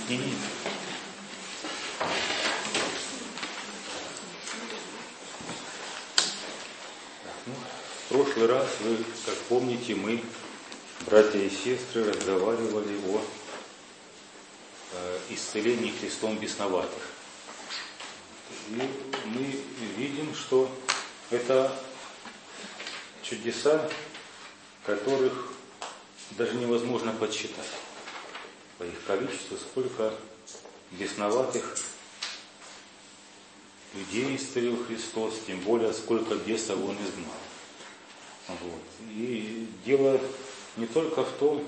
Не-не. В прошлый раз, вы, как помните, мы, братья и сестры, разговаривали о исцелении Христом бесноватых. И мы видим, что это чудеса, которых даже невозможно подсчитать по их количеству, сколько бесноватых людей исцелил Христос, тем более сколько бесов Он изгнал. Вот. И дело не только в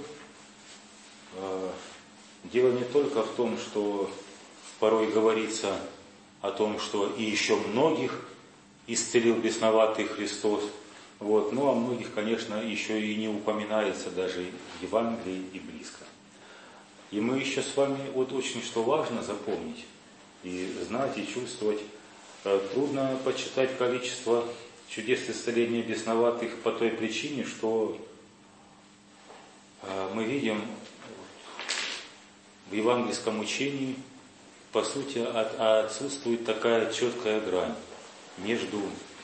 том, что порой говорится о том, что и еще многих исцелил бесноватый Христос. Вот. Ну, о многих, конечно, еще и не упоминается даже в Евангелии и близко. И мы еще с вами, вот очень что важно запомнить и знать, и чувствовать. Трудно подсчитать количество чудес исцеления бесноватых по той причине, что мы видим в евангельском учении, по сути, отсутствует такая четкая грань между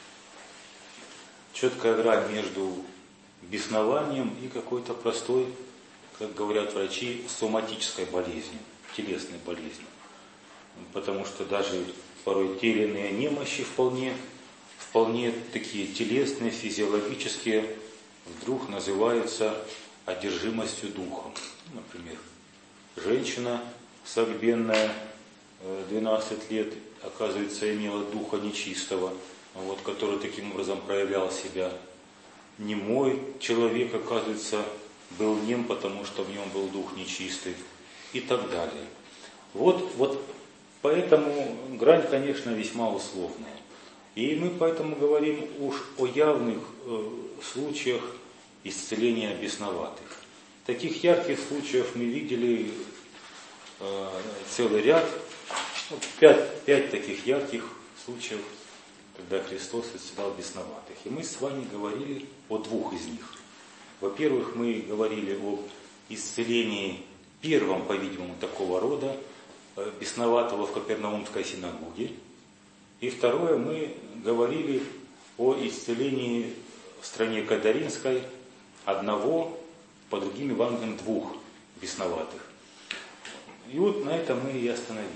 беснованием и какой-то простой, как говорят врачи, соматической болезнью, телесной болезнью. Потому что даже порой те или иные немощи вполне такие телесные, физиологические, вдруг называются одержимостью духом. Например, женщина согбенная 12 лет, оказывается, имела духа нечистого, вот, который таким образом проявлял себя. Немой человек, оказывается, был нем, потому что в нем был дух нечистый, и так далее. Вот поэтому грань, конечно, весьма условная. И мы поэтому говорим уж о явных случаях исцеления бесноватых. Таких ярких случаев мы видели целый ряд, 5 таких ярких случаев, когда Христос исцелял бесноватых. И мы с вами говорили о 2 из них. Во-первых, мы говорили об исцелении первом, по-видимому, такого рода, бесноватого в Капернаумской синагоге. И второе, мы говорили о исцелении в стране Кадаринской одного, по другим Евангелиям 2 бесноватых. И вот на этом мы и остановились.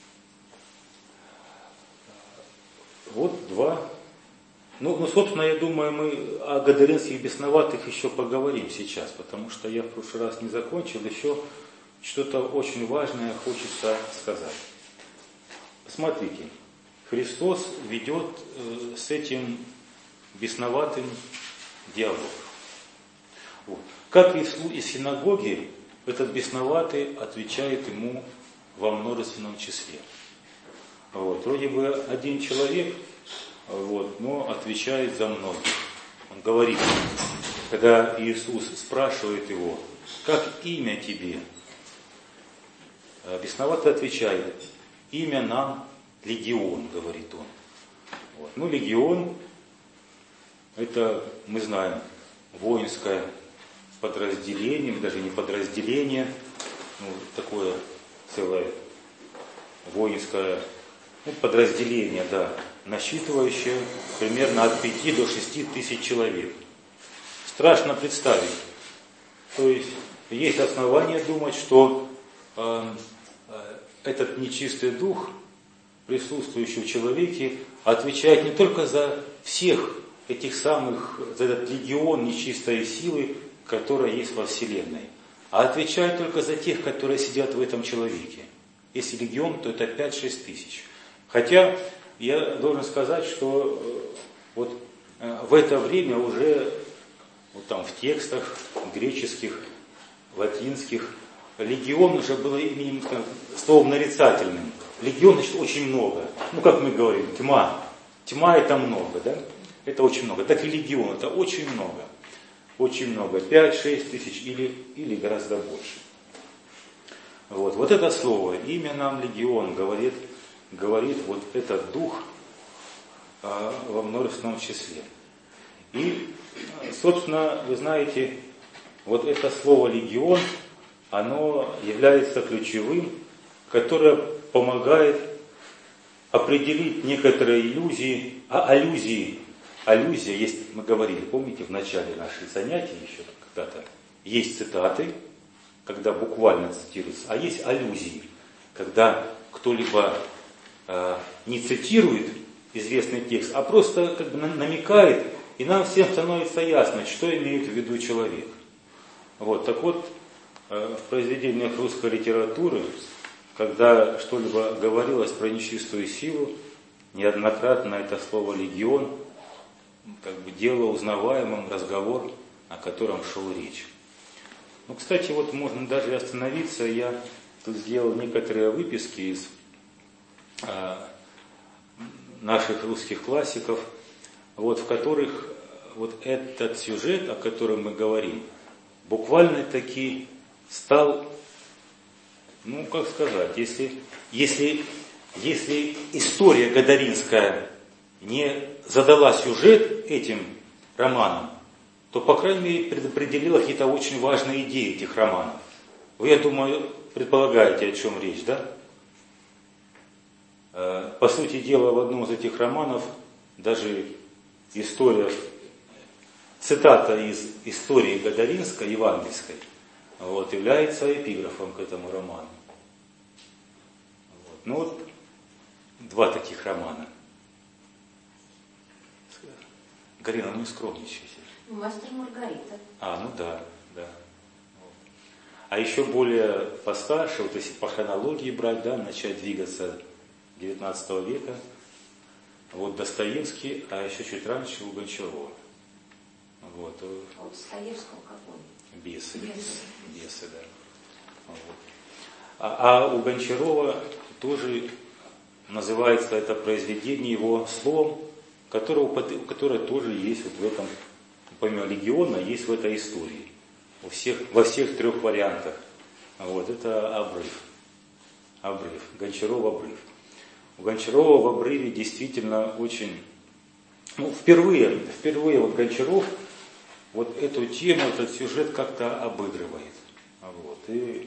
Вот 2. Ну, собственно, я думаю, мы о гадаринских бесноватых еще поговорим сейчас, потому что я в прошлый раз не закончил, еще что-то очень важное хочется сказать. Смотрите, Христос ведет с этим бесноватым диалог. Вот. Как и из синагоги, этот бесноватый отвечает ему во множественном числе. Вот. Вроде бы один человек, вот, но отвечает за многих. Он говорит, когда Иисус спрашивает его, как имя тебе? Бесноватый отвечает, имя нам Легион, говорит он. Вот. Ну, Легион, это, мы знаем, воинское подразделение, даже не подразделение, ну, такое целое воинское подразделение, да, насчитывающее примерно от 5 до 6 тысяч человек. Страшно представить. То есть основания думать, что этот нечистый дух, присутствующий в человеке, отвечает не только за всех этих самых, за этот легион нечистой силы, которая есть во Вселенной, а отвечает только за тех, которые сидят в этом человеке. Если легион, то это 5-6 тысяч. Хотя я должен сказать, что вот в это время уже вот там в текстах греческих, латинских, легион уже было именем, словом нарицательным. Легион, значит, очень много. Ну, как мы говорим, тьма. Тьма это много, да? Это очень много. Так и легион, это очень много. Очень много. 5-6 тысяч или гораздо больше. Вот это слово, имя нам Легион, говорит вот этот дух во множественном числе. И, собственно, вы знаете, вот это слово «легион», оно является ключевым которая помогает определить некоторые иллюзии. Аллюзия есть, мы говорили, помните, в начале наших занятий еще когда-то, есть цитаты, когда буквально цитируется, а есть аллюзии, когда кто-либо не цитирует известный текст, а просто как бы намекает, и нам всем становится ясно, что имеет в виду человек. Вот, так вот, в произведениях русской литературы, когда что-либо говорилось про нечистую силу, неоднократно это слово «легион» как бы делало узнаваемым разговор, о котором шел речь. Ну, кстати, вот можно даже остановиться. Я тут сделал некоторые выписки из наших русских классиков, вот, в которых вот этот сюжет, о котором мы говорим, буквально таки стал, ну, как сказать, если история Гадаринская не задала сюжет этим романам, то, по крайней мере, предопределила какие-то очень важные идеи этих романов. Вы, я думаю, предполагаете, о чем речь, да? По сути дела, в одном из этих романов даже история, цитата из истории Гадаринской, евангельской, вот, является эпиграфом к этому роману. Вот. Ну вот, два таких романа. Галина, ну не скромничайте. Мастер Маргарита. Ну да. Вот. А еще более постарше, вот если по хронологии брать, да, начать двигаться 19 века, вот Достоевский, а еще чуть раньше у Гончарова. Вот. А у Достоевского какой? Бесы, да. Вот. А у Гончарова тоже называется это произведение его словом, которое тоже есть вот в этом, помимо легиона, есть в этой истории. Во всех трех вариантах. Вот, это обрыв. Гончаров обрыв. У Гончарова в обрыве действительно очень, впервые вот Гончаров вот эту тему, этот сюжет как-то обыгрывает. Вот.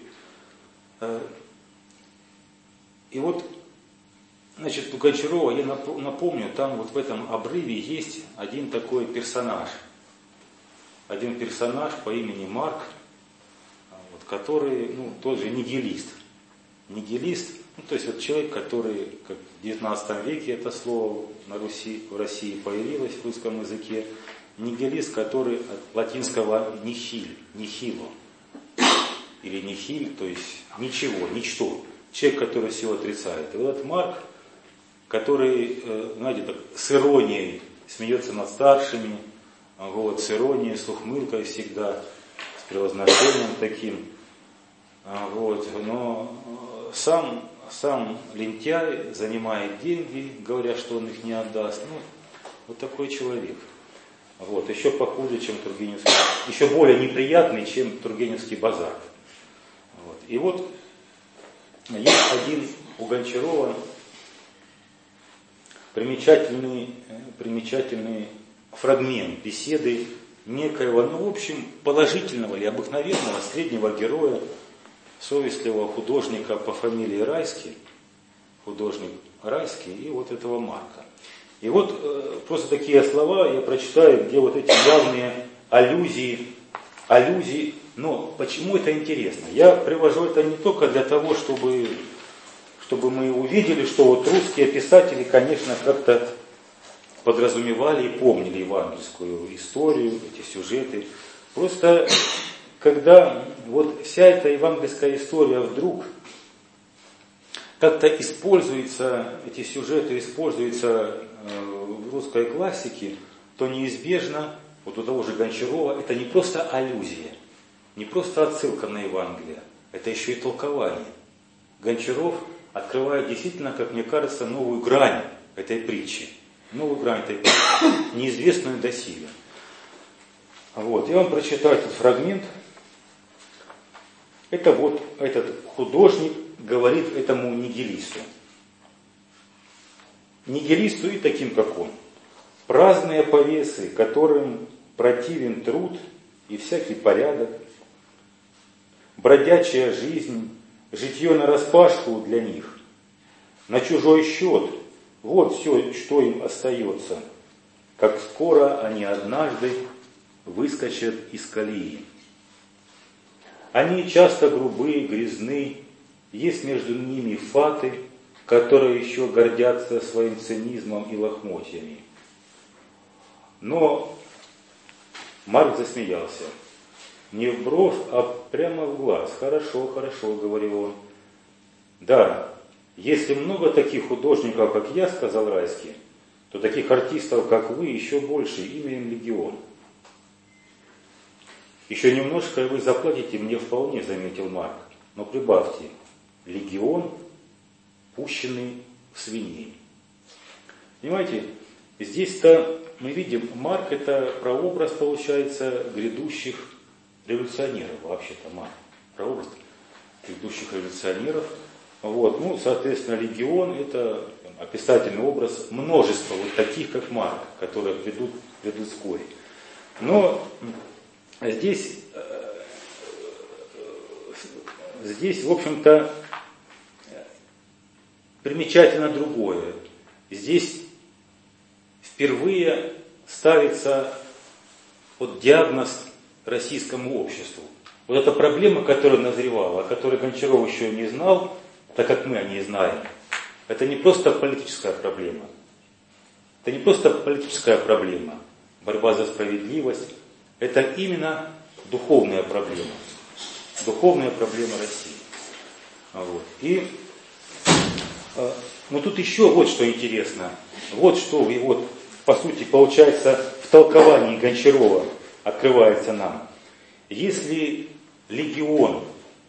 И вот, значит, у Гончарова, я напомню, там вот в этом обрыве есть один такой персонаж. Один персонаж по имени Марк, вот, который, тоже нигилист. Нигилист, то есть вот человек, который, как в 19 веке это слово в России появилось в русском языке, нигилист, который от латинского нихило, или нихиль, то есть ничего, ничто. Человек, который все отрицает. И вот этот Марк, который, знаете, так, с иронией смеется над старшими, вот, с иронией, с ухмылкой всегда, с превозношением таким. Вот, но сам лентяй занимает деньги, говоря, что он их не отдаст. Вот такой человек. Вот, еще похуже, чем Тургеневский, еще более неприятный, чем Тургеневский базар. Вот. И вот есть один у Гончарова примечательный фрагмент беседы некоего, в общем, положительного или обыкновенного среднего героя, совестливого художника по фамилии Райский, художник Райский, и вот этого Марка. И вот просто такие слова я прочитаю, где вот эти явные аллюзии. Но почему это интересно? Я привожу это не только для того, чтобы мы увидели, что вот русские писатели, конечно, как-то подразумевали и помнили евангельскую историю, эти сюжеты. Просто когда вот вся эта евангельская история вдруг как-то используется, эти сюжеты используются в русской классике, то неизбежно, вот у того же Гончарова, это не просто аллюзия, не просто отсылка на Евангелие, это еще и толкование. Гончаров открывает действительно, как мне кажется, новую грань этой притчи. Неизвестную доселе. Вот, я вам прочитаю этот фрагмент. Это вот этот художник говорит этому нигилисту. Нигилисту и таким, как он. Праздные повесы, которым противен труд и всякий порядок, бродячая жизнь, житье нараспашку для них, на чужой счет. Вот все, что им остается, как скоро они однажды выскочат из колеи. Они часто грубы, грязны, есть между ними фаты, которые еще гордятся своим цинизмом и лохмотьями. Но Марк засмеялся. Не в бровь, а прямо в глаз. Хорошо, хорошо, говорил он. Да, если много таких художников, как я, сказал Райский, то таких артистов, как вы, еще больше, имя им легион. Еще немножко, и вы заплатите мне вполне, заметил Марк. Но прибавьте, легион, пущенный в свиней. Понимаете, здесь-то мы видим, Марк это прообраз, получается, грядущих революционеров, вообще-то Марк. Прообраз грядущих революционеров. Вот. Ну, соответственно, легион это описательный образ множества вот таких, как Марк, которые придут вскоре. Но здесь, в общем-то, примечательно другое. Здесь впервые ставится вот диагноз российскому обществу. Вот эта проблема, которая назревала, о которой Гончаров еще не знал, так как мы о ней знаем, это не просто политическая проблема. Это не просто политическая проблема, борьба за справедливость. Это именно духовная проблема. Духовная проблема России. Вот. Но тут еще вот что интересно. Вот что вот, по сути, получается, в толковании Гончарова открывается нам. Если легион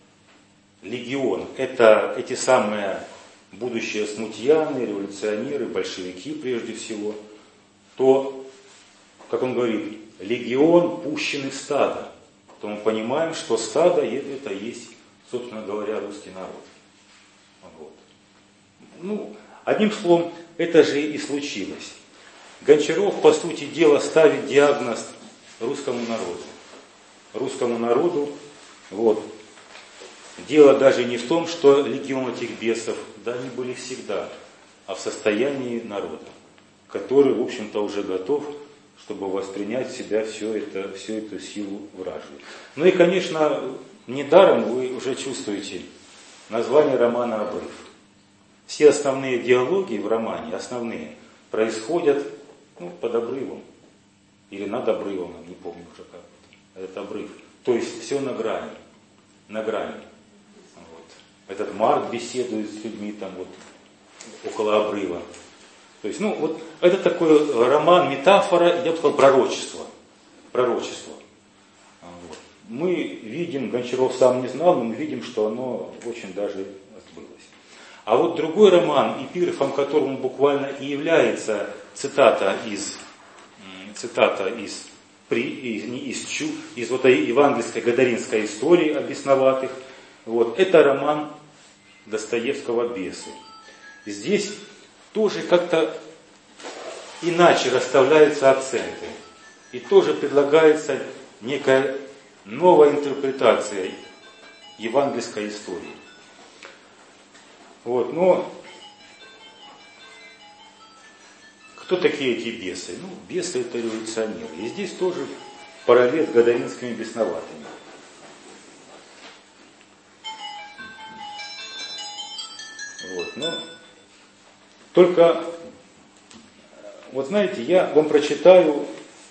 это эти самые будущие смутьяны, революционеры, большевики прежде всего, то, как он говорит, легион пущенный в стадо, то мы понимаем, что стадо это есть, собственно говоря, русский народ. Вот. Ну, одним словом, это же и случилось. Гончаров, по сути дела, ставит диагноз русскому народу. Русскому народу, вот. Дело даже не в том, что легион этих бесов, да, они были всегда, а в состоянии народа, который, в общем-то, уже готов, чтобы воспринять в себя всю эту силу вражью. Ну и, конечно, недаром вы уже чувствуете название романа «Обрыв». Все основные диалоги в романе, основные, происходят под обрывом. Или над обрывом, не помню уже как. Это обрыв. То есть все на грани. На грани. Вот. Этот Марк беседует с людьми там вот около обрыва. То есть, вот это такой роман, метафора, я бы сказал, пророчество. Пророчество. Вот. Мы видим, Гончаров сам не знал, но мы видим, что оно очень даже сбылось. А вот другой роман, эпиграфом которому буквально и является цитата из вот этой евангельской гадаринской истории о бесноватых, вот, это роман Достоевского «Бесы». Здесь тоже как-то иначе расставляются акценты. И тоже предлагается некая новая интерпретация евангельской истории. Вот, но кто такие эти бесы? Бесы это революционеры. И здесь тоже параллель с гадаринскими бесноватыми. Вот, только, вот знаете, я вам прочитаю,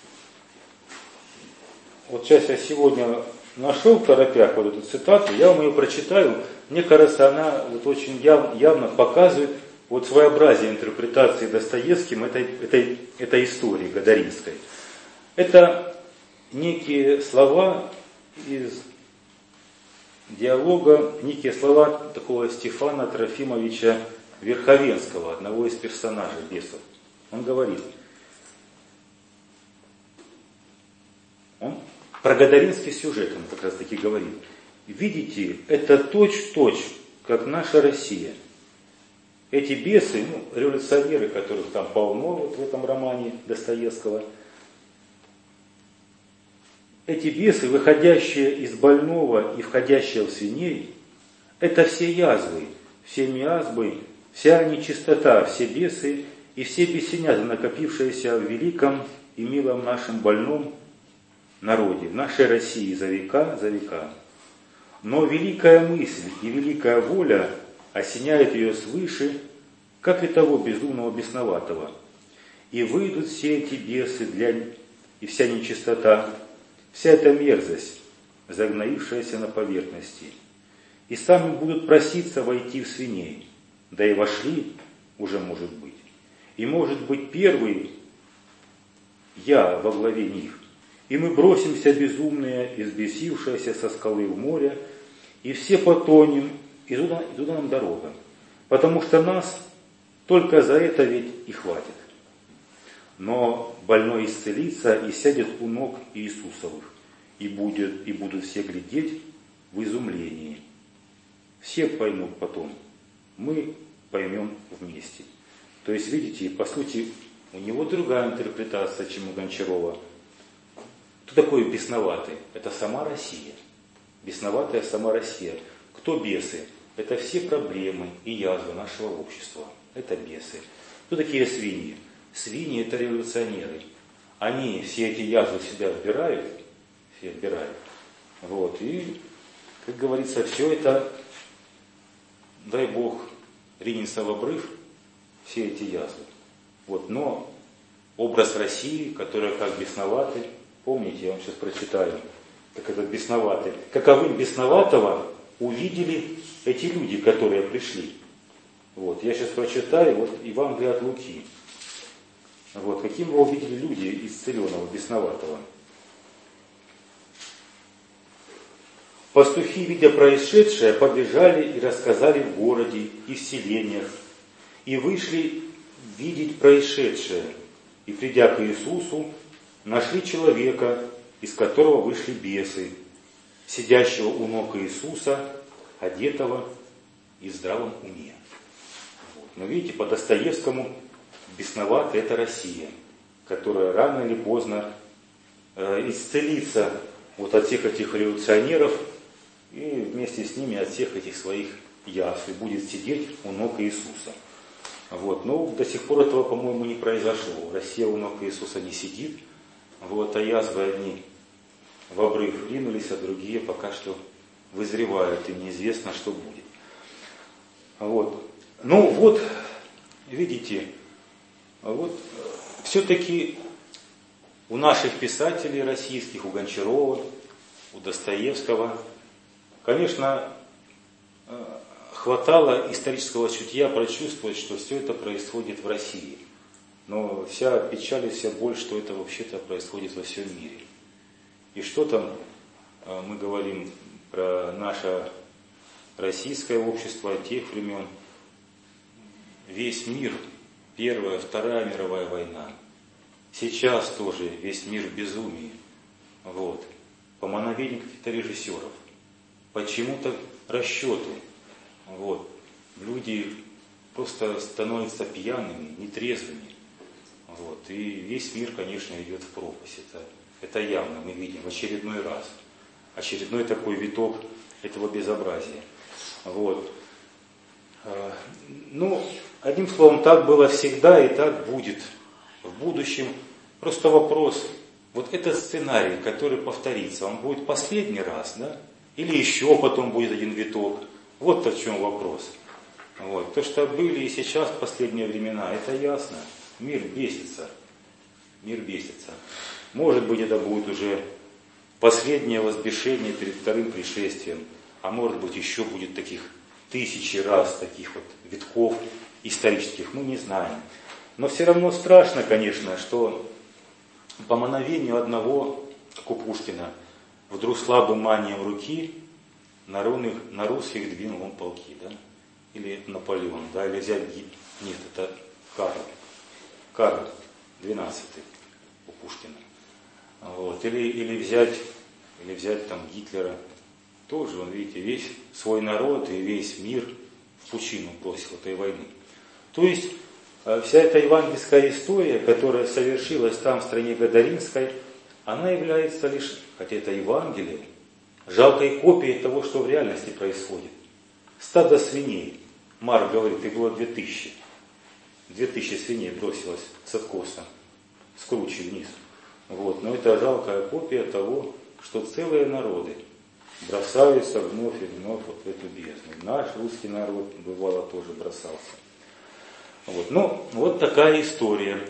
вот сейчас я сегодня нашел в торопях вот эту цитату, я вам ее прочитаю, мне кажется, она вот очень явно показывает вот своеобразие интерпретации Достоевским этой истории гадаринской. Это некие слова из диалога, некие слова такого Стефана Трофимовича Верховенского, одного из персонажей бесов. Он говорит, он про гадаринский сюжет, он как раз таки говорит. Видите, это точь-в-точь, как наша Россия. Эти бесы, революционеры, которых там полно вот в этом романе Достоевского, эти бесы, выходящие из больного и входящие в свиней, Это все язвы, все миазмы, вся нечистота, все бесы и все бесенята, накопившиеся в великом и милом нашем больном народе, в нашей России за века, за века. Но великая мысль и великая воля осеняет ее свыше, как и того безумного бесноватого. И выйдут все эти бесы и вся нечистота, вся эта мерзость, загноившаяся на поверхности, и сами будут проситься войти в свиней, да и вошли уже, может быть. И может быть первый я во главе них. И мы бросимся безумные, избесившиеся со скалы в море, и все потонем, и туда нам дорога. Потому что нас только за это ведь и хватит. Но больной исцелится и сядет у ног Иисусовых, и будут все глядеть в изумлении. Все поймут потом, мы поймем вместе. То есть, видите, по сути, у него другая интерпретация, чем у Гончарова. Кто такой бесноватый? Это сама Россия. Бесноватая сама Россия. Кто бесы? Это все проблемы и язвы нашего общества. Это бесы. Кто такие свиньи? Свиньи – это революционеры. Они все эти язвы в себя вбирают, все вбирают. Вот. И, как говорится, все это, дай Бог, ринется в обрыв, все эти язвы. Вот. Но образ России, которая как бесноватый, помните, я вам сейчас прочитаю, как этот бесноватый. Каковым бесноватого увидели эти люди, которые пришли. Вот. Я сейчас прочитаю вот Евангелие от Луки. Вот. Каким его увидели люди исцеленного, бесноватого. Пастухи, видя происшедшее, побежали и рассказали в городе и в селениях, и вышли видеть происшедшее. И, придя к Иисусу, нашли человека, из которого вышли бесы, сидящего у ног Иисуса, одетого и в здравом уме. Вот. Но видите, по Достоевскому бесноватая – это Россия, которая рано или поздно исцелится вот от всех этих революционеров и вместе с ними от всех этих своих язв и будет сидеть у ног Иисуса. Вот. Но до сих пор этого, по-моему, не произошло. Россия у ног Иисуса не сидит, вот, а язвы одни в обрыв ринулись, а другие пока что вызревают, и неизвестно, что будет. Вот. Ну вот, видите, вот, все-таки у наших писателей российских, у Гончарова, у Достоевского, конечно, хватало исторического чутья прочувствовать, что все это происходит в России. Но вся печаль и вся боль, что это вообще-то происходит во всем мире. И что там мы говорим про наше российское общество тех времен. Весь мир, Первая, Вторая мировая война. Сейчас тоже весь мир в безумии. Вот. По мановению каких-то режиссеров. Почему-то расчеты. Вот. Люди просто становятся пьяными, нетрезвыми. Вот. И весь мир, конечно, идет в пропасть. Это явно мы видим в очередной раз. Очередной такой виток этого безобразия. Вот. Ну, одним словом, так было всегда и так будет в будущем. Просто вопрос, вот этот сценарий, который повторится, он будет последний раз, да? Или еще потом будет один виток. Вот-то в чем вопрос. Вот. То, что были и сейчас в последние времена, это ясно. Мир бесится. Мир бесится. Может быть, это будет уже последнее возбешение перед вторым пришествием. А может быть, еще будет таких тысячи раз, таких вот витков исторических. Мы не знаем. Но все равно страшно, конечно, что по мановению одного, как у Пушкина, вдруг слабым манием руки на русских двинул он полки, да? Или Наполеон, да? Или взять нет, это Карл XII у Пушкина. Вот. Или взять там Гитлера. Тоже, он, видите, весь свой народ и весь мир в пучину бросил этой войны. То есть вся эта евангельская история, которая совершилась там в стране Гадаринской, она является лишь, хотя это Евангелие, жалкой копией того, что в реальности происходит. стадо свиней. Марк говорит, их было 2000. 2000 свиней бросилось с откоса, с кручи вниз. Вот. Но это жалкая копия того, что целые народы бросаются вновь и вновь вот в эту бездну. Наш русский народ, бывало, тоже бросался. Вот. Ну, вот такая история.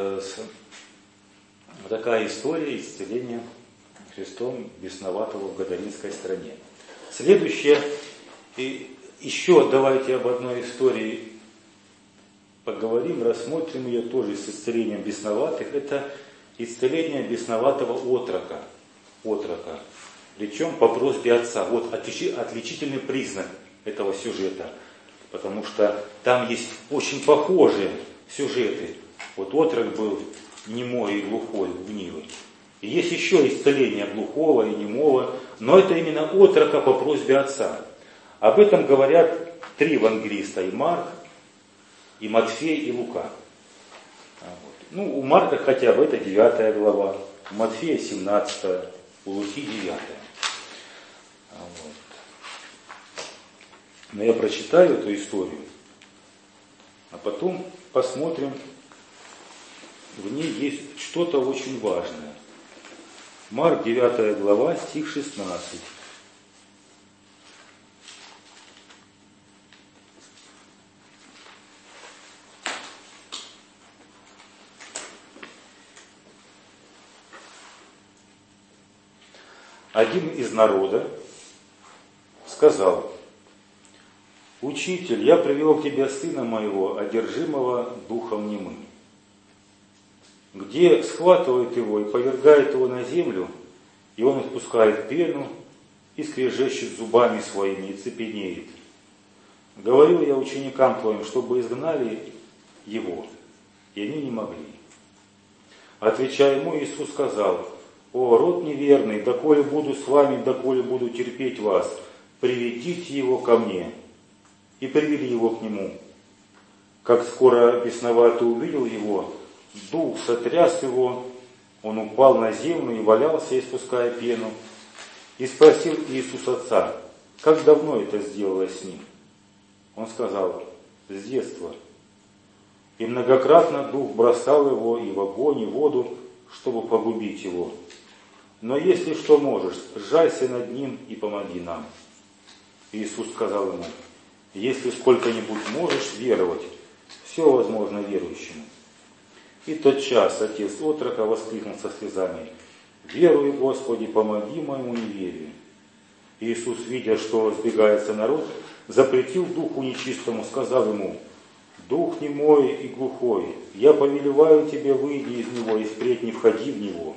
Такая история исцеления Христом бесноватого в Гадаринской стране. Следующее, и еще давайте об одной истории поговорим, рассмотрим ее тоже с исцелением бесноватых. Это исцеление бесноватого отрока. Причем по просьбе отца. Вот отличительный признак этого сюжета. Потому что там есть очень похожие сюжеты. Вот отрок был немой и глухой, гнилый. И есть еще исцеление глухого и немого, но это именно отрока по просьбе отца. Об этом говорят 3 евангелиста, и Марк, и Матфей, и Лука. Вот. Ну, у Марка хотя бы это 9 глава, у Матфея 17, у Луки 9. Вот. Но я прочитаю эту историю, а потом посмотрим, в ней есть что-то очень важное. Марк 9 глава, стих 16. Один из народа сказал: «Учитель, я привел к тебе сына моего, одержимого духом немым. Где схватывает его и повергает его на землю, и он отпускает пену и скрежещет зубами своими и цепенеет. Говорил я ученикам твоим, чтобы изгнали его, и они не могли». Отвечая ему, Иисус сказал: «О, род неверный, доколе буду с вами, доколе буду терпеть вас, приведите его ко мне». И привели его к нему. Как скоро бесноватый увидел его, дух сотряс его, он упал на землю и валялся, испуская пену. И спросил Иисус отца: «Как давно это сделалось с ним?» Он сказал: «С детства». И многократно дух бросал его и в огонь, и в воду, чтобы погубить его. Но если что можешь, сжалься над ним и помоги нам. Иисус сказал ему: «Если сколько-нибудь можешь веровать, все возможно верующему». И тотчас отец отрока воскликнул со слезами: «Верую, Господи, помоги моему неверию». Иисус, видя, что сбегается народ, запретил духу нечистому, сказал ему: «Дух немой и глухой, я повелеваю тебе, выйди из него, и впредь не входи в него».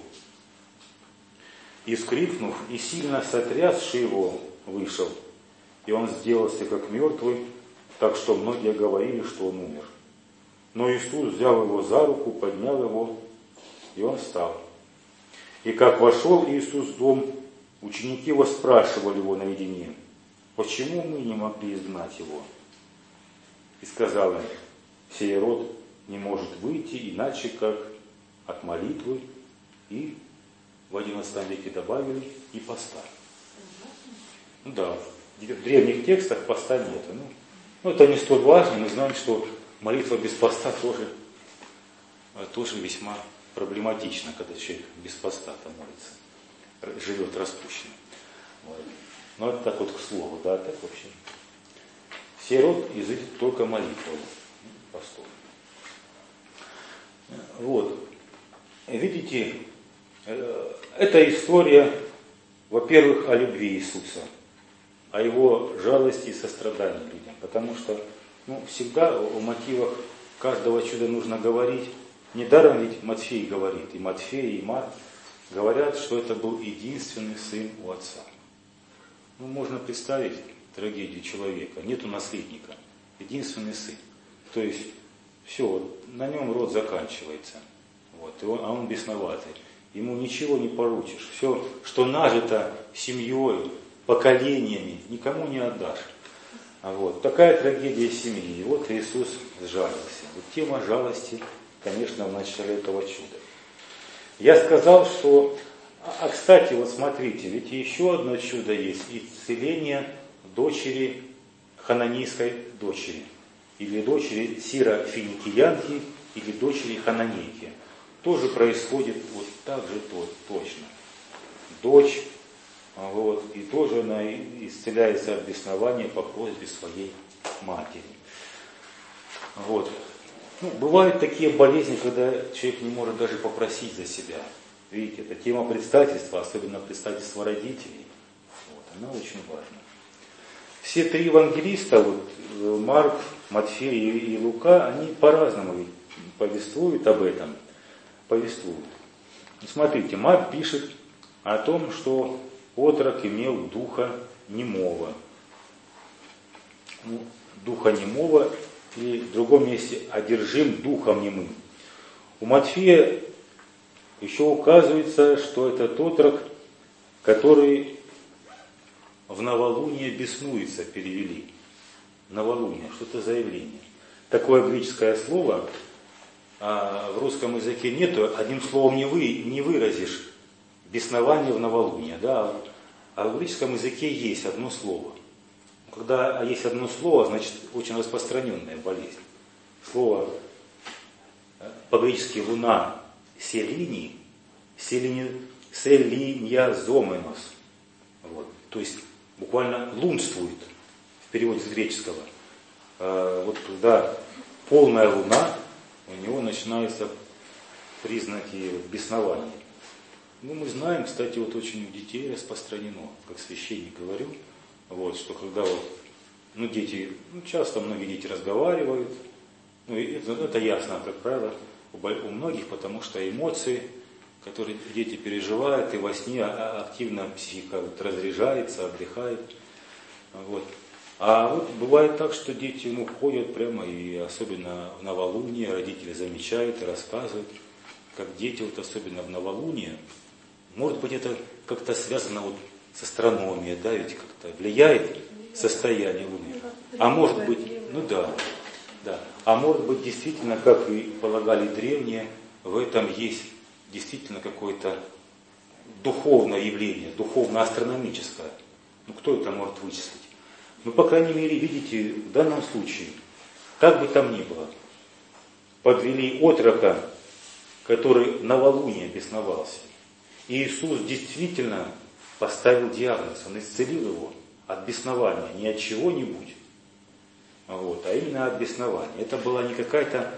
И вскрикнув, и сильно сотрясший его, вышел. И он сделался как мертвый, так что многие говорили, что он умер. Но Иисус взял его за руку, поднял его, и он встал. И как вошел Иисус в дом, ученики его спрашивали его наедине: «Почему мы не могли изгнать его?» И сказал им: «Сей род не может выйти иначе, как от молитвы». И в XI веке добавили: «и поста». Ну да, в древних текстах поста нет. Ну, это не столь важно, мы знаем, что молитва без поста тоже весьма проблематична, когда человек без поста там молится, живет распущенно. Вот. Но это так вот к слову, да, так вообще. Сей род изыдет только молитвой, постом. Вот. Видите, эта история, во-первых, о любви Иисуса, о его жалости и сострадании людям. Потому что всегда о мотивах каждого чуда нужно говорить. Недаром ведь Матфей говорит, и Матфей, и Марк говорят, что это был единственный сын у отца. Можно представить трагедию человека. Нету наследника, единственный сын. То есть все, на нем род заканчивается. Вот, а он бесноватый. Ему ничего не поручишь. Все, что нажито семьей, поколениями, никому не отдашь. Вот. Такая трагедия семьи. И вот Иисус сжалился. Вот тема жалости, конечно, в начале этого чуда. Я сказал, что... кстати, вот смотрите, ведь еще одно чудо есть. Исцеление дочери хананейской дочери, или дочери Сира Финикиянки, или дочери Хананейки. Тоже происходит вот так же точно. Дочь, вот, и тоже она исцеляется от беснования по просьбе своей матери. Вот. Ну, бывают такие болезни, когда человек не может даже попросить за себя. Видите, это тема предстательства, особенно предстательства родителей. Вот, она очень важна. Все три евангелиста, вот, Марк, Матфей и Лука, они по-разному повествуют об этом. Повествуют. Смотрите, Марк пишет о том, что отрок имел духа немого. Ну, духа немого, или в другом месте одержим духом немым. У Матфея еще указывается, что этот отрок, который в новолуние беснуется, перевели. Новолуние, что это за явление? Такое греческое слово, а в русском языке нету, одним словом не выразишь беснование в новолуние, да? А в греческом языке есть одно слово. Когда есть одно слово, значит очень распространенная болезнь. Слово по-гречески луна селини, селиньязоменос. Вот. То есть буквально лунствует в переводе с греческого. Вот когда полная луна, у него начинаются признаки беснования. Ну, мы знаем, кстати, вот очень у детей распространено, как священник говорил, вот, что когда вот, ну, дети, ну, часто многие дети разговаривают, ну, это ясно, как правило, у многих, потому что эмоции, которые дети переживают, и во сне активно психика вот разряжается, отдыхает. Вот. А вот бывает так, что дети ходят прямо, и особенно в новолуние родители замечают и рассказывают, как дети, вот особенно в новолуние, может быть, это как-то связано вот с астрономией, да, ведь как-то влияет состояние Луны. А может быть, ну да. А может быть, действительно, как и полагали древние, в этом есть действительно какое-то духовное явление, духовно-астрономическое. Ну, кто это может вычислить? Ну, по крайней мере, видите, в данном случае, как бы там ни было, подвели отрока, который новолуние бесновался. И Иисус действительно поставил диагноз, Он исцелил его от беснования, не от чего-нибудь, вот, а именно от беснования. Это была не какая-то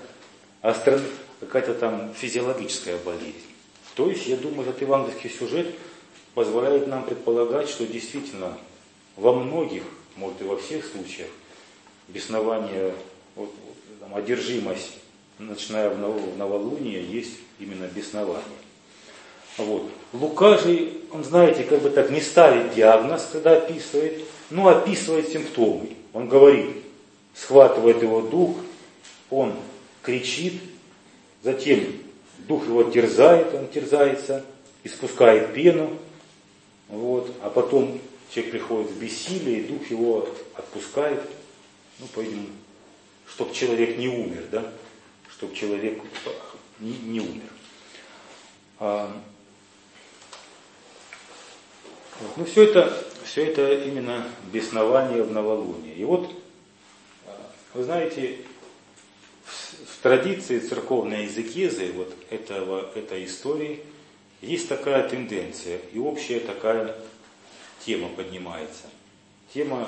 там физиологическая болезнь. То есть, я думаю, этот евангельский сюжет позволяет нам предполагать, что действительно во многих, может и во всех случаях, беснование, там, одержимость, начиная в новолуние, есть именно беснование. Вот. Лука же, он, знаете, как бы так не ставит диагноз, когда описывает, но описывает симптомы. Он говорит, схватывает его дух, он кричит, затем дух его терзает, он терзается, испускает пену, вот, а потом человек приходит в бессилие, и дух его отпускает, ну, по-видимому, чтобы человек не умер, да, чтобы человек не умер. Ну, все это именно беснование в новолуние. И вот, вы знаете, в традиции церковной экзегезы вот этой истории есть такая тенденция, и общая такая тема поднимается. Тема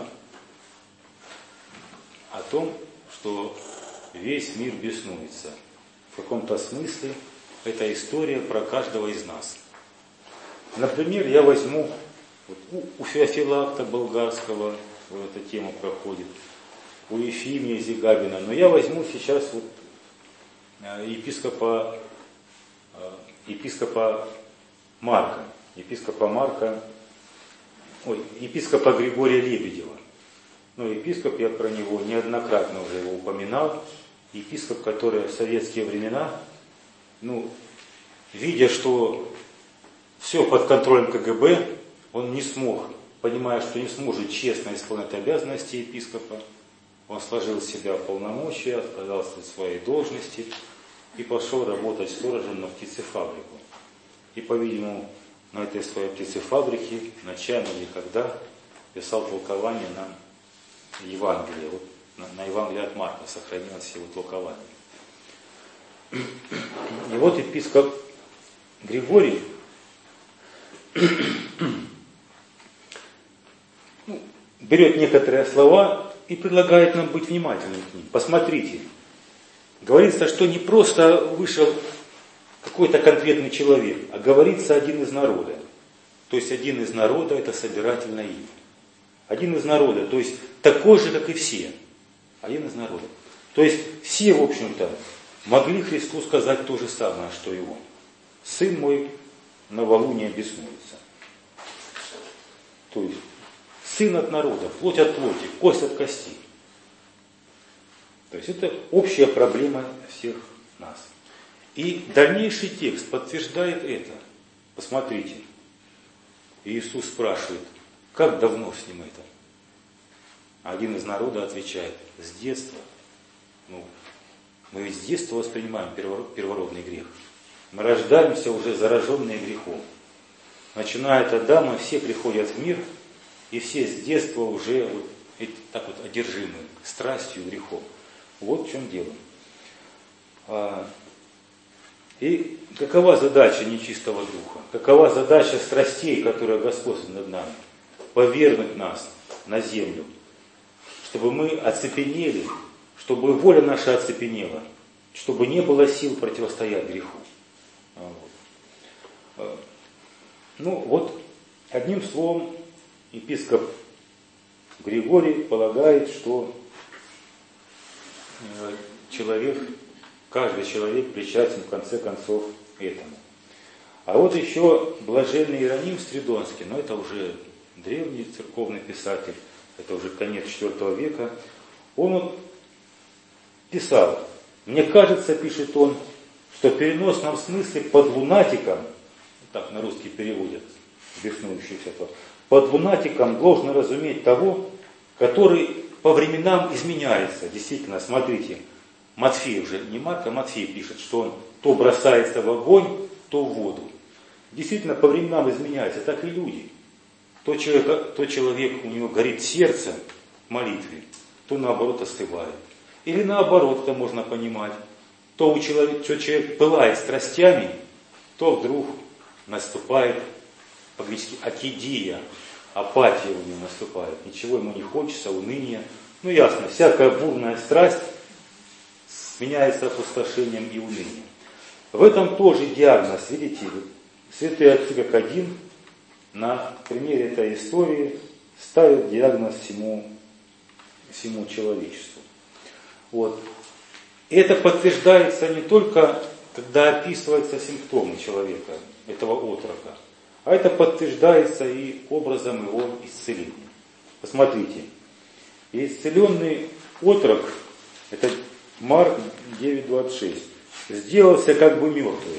о том, что весь мир беснуется. В каком-то смысле это история про каждого из нас. Например, я возьму, вот, у Феофилакта Болгарского вот эта тема проходит, у Ефимия Зигабина, но я возьму сейчас вот епископа Марка, епископа Григория Лебедева. Ну, епископ, я про него неоднократно уже его упоминал, епископ, который в советские времена, видя, что все под контролем КГБ, он не смог, понимая, что не сможет честно исполнять обязанности епископа, он сложил с себя полномочия, отказался от своей должности и пошел работать сторожем на птицефабрику. И, по-видимому, на этой своей птицефабрике ночами или когда писал толкование на Евангелия. Вот на Евангелие от Марка сохранилось его толкование. И вот епископ Григорий берет некоторые слова и предлагает нам быть внимательными к ним. Посмотрите. Говорится, что не просто вышел какой-то конкретный человек, а говорится один из народа. То есть один из народа — это собирательное имя. Один из народа, то есть такой же, как и все. Один из народа. То есть все, в общем-то, могли Христу сказать то же самое, что и он. Сын мой новолуние беснуется. То есть сын от народа, плоть от плоти, кость от кости. То есть это общая проблема всех нас. И дальнейший текст подтверждает это. Посмотрите. Иисус спрашивает, как давно с ним это? Один из народа отвечает, с детства. Мы ведь с детства воспринимаем первородный грех. Мы рождаемся уже зараженные грехом. Начиная от Адама, все приходят в мир, и все с детства уже так вот одержимы страстью, грехом. Вот в чем дело. И какова задача нечистого духа? Какова задача страстей, которые господствуют над нами? Повергнуть нас на землю, чтобы мы оцепенели, чтобы воля наша оцепенела, чтобы не было сил противостоять греху. Вот, одним словом, епископ Григорий полагает, что каждый человек причастен в конце концов этому. А вот еще блаженный Иероним Стридонский, но это уже древний церковный писатель, это уже конец IV века, он писал, мне кажется, пишет он, что в переносном смысле под лунатиком, так на русский переводят, беснующийся, под лунатиком должно разуметь того, который по временам изменяется. Действительно, смотрите, Матфей уже, не Марк, а Матфей пишет, что он то бросается в огонь, то в воду. Действительно, по временам изменяется, так и люди. То человек, у него горит сердце в молитве, то наоборот остывает. Или наоборот, это можно понимать. То человек пылает страстями, то вдруг наступает, по-гречески, акидия, апатия у него наступает. Ничего ему не хочется, уныние. Ясно, всякая бурная страсть сменяется опустошением и унынием. В этом тоже диагноз, видите, святые отцы как один на примере этой истории ставят диагноз всему человечеству. Это подтверждается не только, когда описываются симптомы человека, этого отрока, а это подтверждается и образом его исцеления. Посмотрите, исцеленный отрок, это Марк 9:26, сделался как бы мертвый.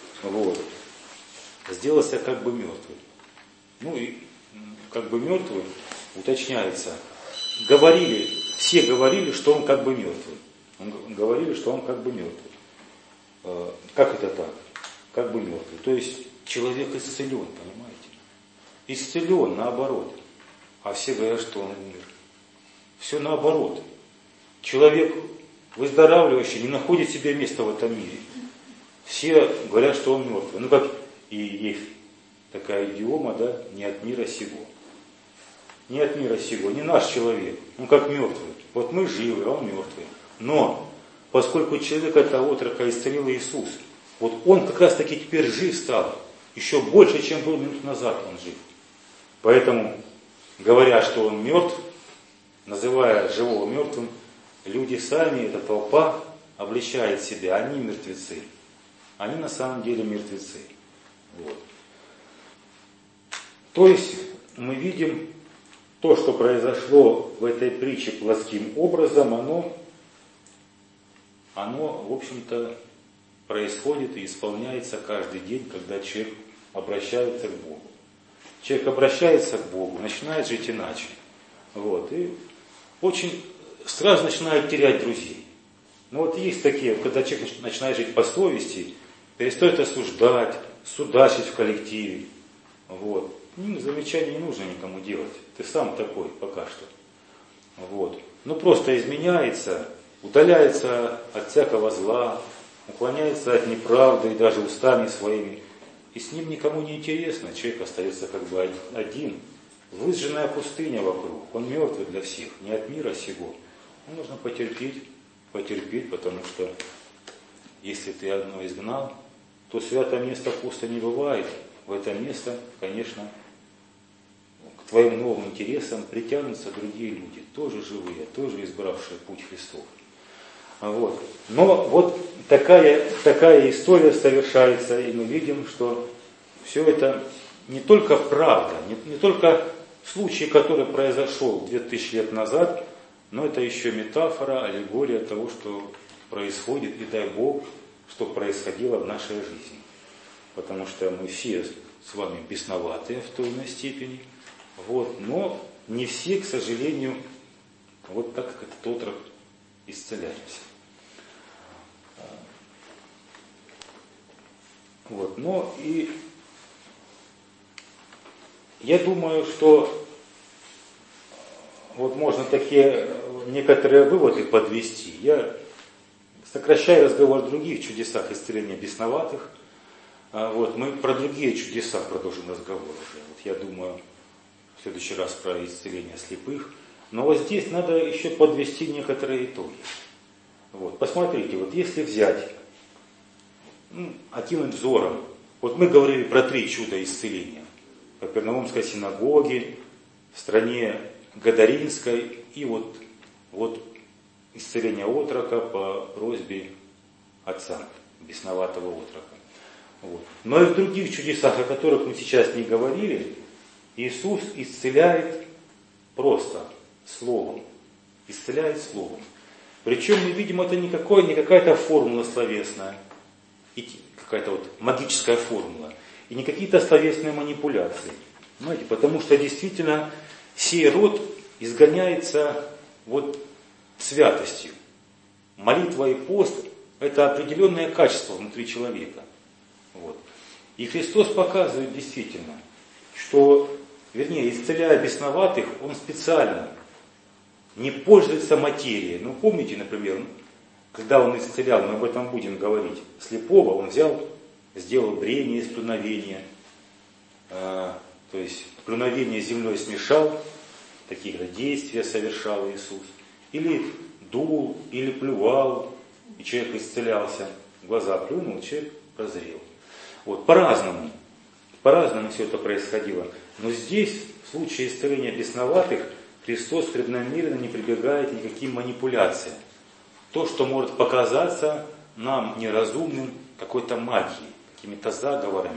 Сделался как бы мертвый. И как бы мертвый, уточняется, все говорили, что он как бы мертвый. Говорили, что он как бы мертвый. Как это так? Как бы мертвый. То есть человек исцелен, понимаете? Исцелен, наоборот. А все говорят, что он умер. Все наоборот. Человек, выздоравливающий, не находит себе места в этом мире. Все говорят, что он мертвый. Как и есть такая идиома, да, не от мира сего. Не от мира сего, не наш человек. Он как мертвый. Вот мы живы, а он мертвый. Но, поскольку человек этого отрока исцелил Иисус, он как раз таки теперь жив стал. Еще больше, чем был минут назад он жив. Поэтому, говоря, что он мертв, называя живого мертвым, люди сами, эта толпа, обличает себя. Они мертвецы. Они на самом деле мертвецы. То есть, мы видим, то, что произошло в этой притче плоским образом, оно, в общем-то, происходит и исполняется каждый день, когда человек обращается к Богу. Человек обращается к Богу, начинает жить иначе. И очень сразу начинает терять друзей. Есть такие, когда человек начинает жить по совести, перестает осуждать, судачить в коллективе. Замечаний не нужно никому делать. Ты сам такой пока что. Вот. Ну просто изменяется, удаляется от всякого зла, уклоняется от неправды и даже устами своими. И с ним никому не интересно, человек остается как бы один. Выжженная пустыня вокруг, он мертвый для всех, не от мира сего. Ну, нужно потерпеть, потому что если ты одно изгнал, то святое место пусто не бывает. В это место, конечно, к твоим новым интересам притянутся другие люди, тоже живые, тоже избравшие путь Христов. Вот. Но вот такая история совершается, и мы видим, что все это не только правда, не только случай, который произошел 2000 лет назад, но это еще метафора, аллегория того, что происходит, и дай Бог, что происходило в нашей жизни. Потому что мы все с вами бесноватые в той или иной степени, вот, но не все, к сожалению, вот так, как этот отрок, исцеляемся. Вот, но и я думаю, что вот можно такие некоторые выводы подвести. Я сокращаю разговор о других чудесах исцеления бесноватых. Вот, мы про другие чудеса продолжим разговор уже. Вот я думаю, в следующий раз про исцеление слепых. Но вот здесь надо еще подвести некоторые итоги. Вот, посмотрите, вот если взять, окинуть взором, вот мы говорили про 3 чуда исцеления. В Капернаумской синагоге, в стране Гадаринской и вот исцеление отрока по просьбе отца, бесноватого отрока. Вот. Но и в других чудесах, о которых мы сейчас не говорили, Иисус исцеляет просто словом. Исцеляет словом. Причем мы видим, это не какая-то формула словесная, какая-то вот магическая формула, и не какие-то словесные манипуляции. Понимаете? Потому что действительно сей род изгоняется вот святостью. Молитва и пост – это определенное качество внутри человека. Вот. И Христос показывает действительно, что, исцеляя бесноватых, Он специально не пользуется материей. Ну, помните, например, когда Он исцелял, мы об этом будем говорить, слепого, Он сделал брение из плюновения, то есть плюновение землей смешал, такие действия совершал Иисус. Или дул, или плювал, и человек исцелялся. В глаза плюнул, человек прозрел. Вот, по-разному все это происходило. Но здесь, в случае исцеления бесноватых, Христос преднамеренно не прибегает к никаким манипуляциям. То, что может показаться нам неразумным, какой-то магией, какими-то заговорами.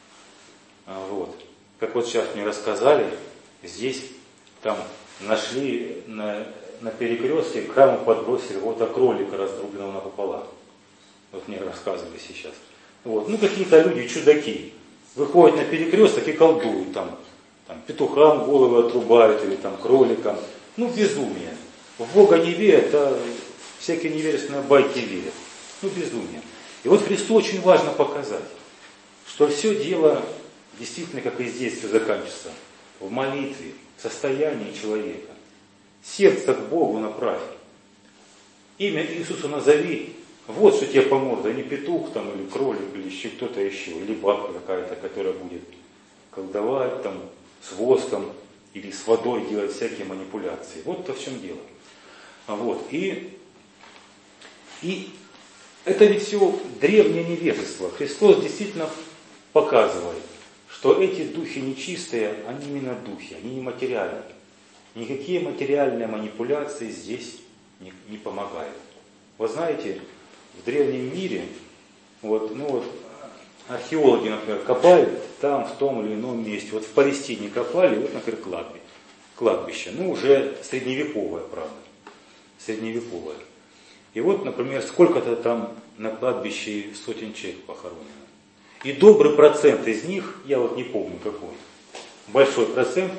Вот. Как вот сейчас мне рассказали, здесь там нашли на перекрестке, к храму подбросили кролика, разрубленного напополам. Вот мне рассказывали сейчас. Вот. Ну, какие-то люди, чудаки, выходят на перекресток и колдуют там петухам головы отрубают или там кроликам. Ну, безумие. В Бога не верят, а всякие невежественные байки верят. Ну, безумие. И вот Христу очень важно показать, что все дело действительно, как и здесь все заканчивается, в молитве, в состоянии человека. Сердце к Богу направь. Имя Иисуса назови. Вот что тебе поможет, а не петух там, или кролик, или еще кто-то еще, или бабка какая-то, которая будет колдовать там, с воском или с водой делать всякие манипуляции. Вот-то в чем дело. Вот. И это ведь все древнее невежество. Христос действительно показывает, что эти духи нечистые, они именно духи, они не материальные. Никакие материальные манипуляции здесь не помогают. Вы знаете, в древнем мире, археологи, например, копали там, в том или ином месте. Вот в Палестине копали, вот, например, кладбище. Ну, уже средневековое, правда. Средневековое. И вот, например, сколько-то там на кладбище сотен человек похоронено. И добрый процент из них, я вот не помню какой, большой процент,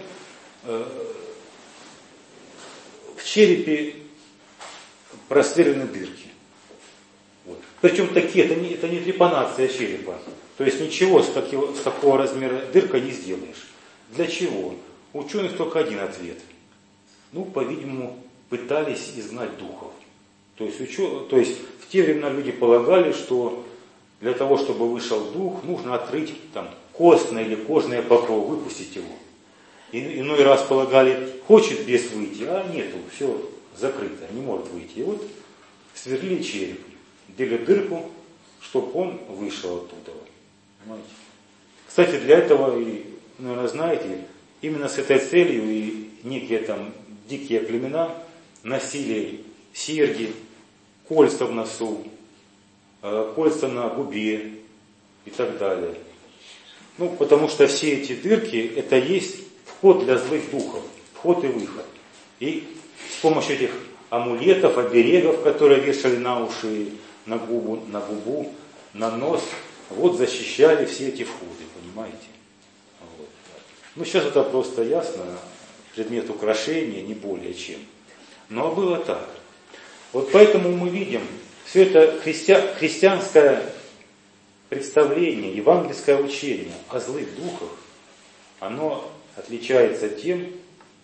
в черепе просверлены дырки. Вот. Причем такие, это не трепанация черепа. То есть ничего с такого размера дырка не сделаешь. Для чего? У ученых только один ответ. по-видимому, пытались изгнать духов. То есть в те времена люди полагали, что для того, чтобы вышел дух, нужно открыть костное или кожное покров, выпустить его. И иной раз полагали, хочет бес выйти, а нету, все закрыто, не может выйти. И вот сверлили череп, делали дырку, чтобы он вышел оттуда. Понимаете? Кстати, для этого, и, наверное, знаете, именно с этой целью и некие дикие племена носили серьги, кольца в носу, кольца на губе и так далее. Потому что все эти дырки, это есть вход для злых духов, вход и выход. И с помощью этих амулетов, оберегов, которые вешали на уши, на губу, на нос, защищали все эти входы, понимаете? Сейчас это просто ясно, предмет украшения, не более чем. Но было так. Поэтому мы видим, все это христианское представление, евангельское учение о злых духах, оно отличается тем,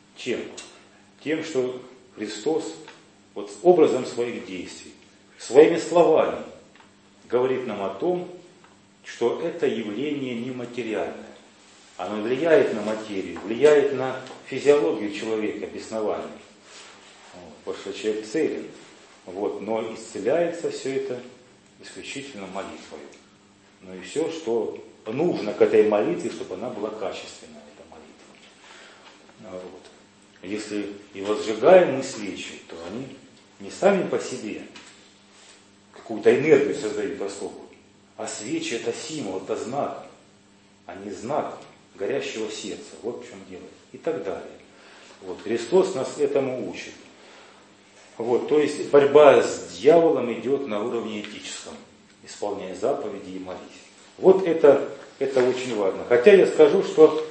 что Христос образом своих действий, своими словами говорит нам о том, что это явление нематериальное. Оно влияет на материю, влияет на физиологию человека, беснование. Потому что человек целен. Но исцеляется все это исключительно молитвой. И все, что нужно к этой молитве, чтобы она была качественная, эта молитва. Если и возжигаем мы свечи, то они не сами по себе какую-то энергию создают поскольку, а свечи это символ, это знак, а не знак горящего сердца. Вот в чем дело. И так далее. Христос нас этому учит. То есть борьба с дьяволом идет на уровне этическом, исполняя заповеди и молитвы. Это очень важно. Хотя я скажу, что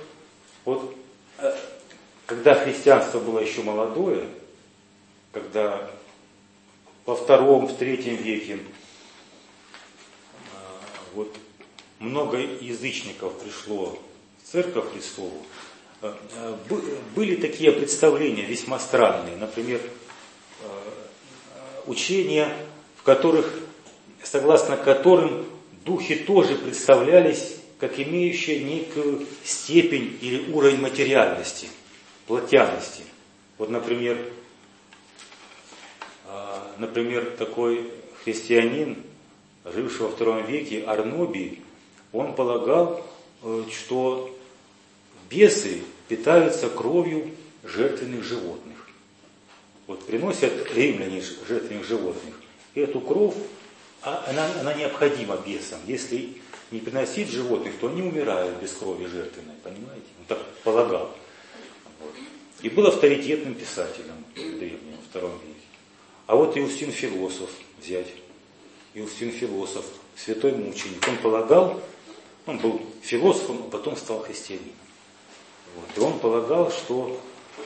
когда христианство было еще молодое, когда во втором, в третьем веке много язычников пришло в Церковь Христову, были такие представления весьма странные. Например, учения, согласно которым духи тоже представлялись как имеющие некую степень или уровень материальности, плотяности. Например, такой христианин, живший во втором веке, Арнобий, он полагал, что бесы питаются кровью жертвенных животных. Приносят римляне жертвенных животных. И эту кровь, она необходима бесам. Если не приносить животных, то они умирают без крови жертвенной. Понимаете? Он так полагал. И был авторитетным писателем древним, в втором веке. А Иустин Философ взять. Иустин Философ, святой мученик. Он полагал, он был философом, а потом стал христианином. И он полагал, что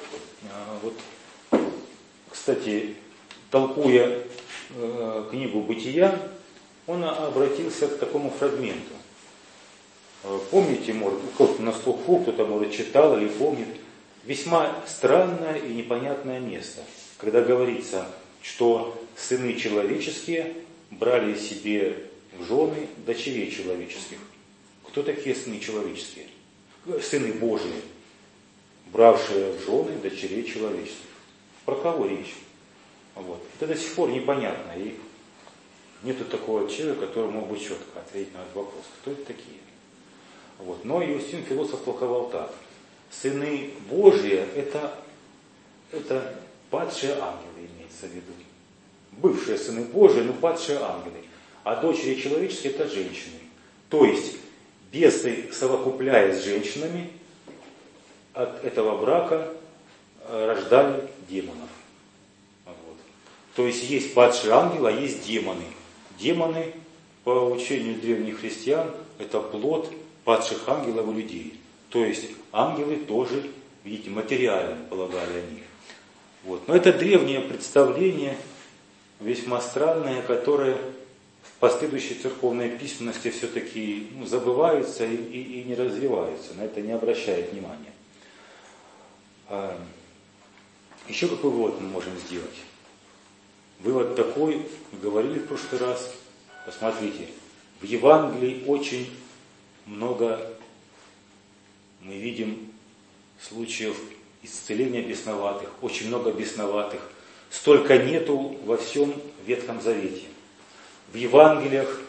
кстати, толкуя книгу «Бытия», он обратился к такому фрагменту. Помните, может, кто-то на слуху, кто-то, может, читал или помнит, весьма странное и непонятное место, когда говорится, что сыны человеческие брали себе в жены дочерей человеческих. Кто такие сыны человеческие? Сыны Божии, бравшие в жены дочерей человеческих. Про кого речь? Это до сих пор непонятно. И нету такого человека, который мог бы четко ответить на этот вопрос. Кто это такие? Но Иустин Философ толковал так. Сыны Божии это падшие ангелы, имеется в виду. Бывшие сыны Божии, но падшие ангелы. А дочери человеческие это женщины. То есть бесы, совокупляясь с женщинами, от этого брака рождали демонов. То есть падшие ангелы, а есть демоны. Демоны, по учению древних христиан, это плод падших ангелов у людей. То есть ангелы тоже, видите, материально полагали они. Но это древнее представление, весьма странное, которое в последующей церковной письменности все-таки забывается и не развивается, на это не обращает внимания. Еще какой вывод мы можем сделать? Вывод такой, мы говорили в прошлый раз, посмотрите, в Евангелии очень много мы видим случаев исцеления бесноватых, очень много бесноватых. Столько нету во всем Ветхом Завете. В Евангелиях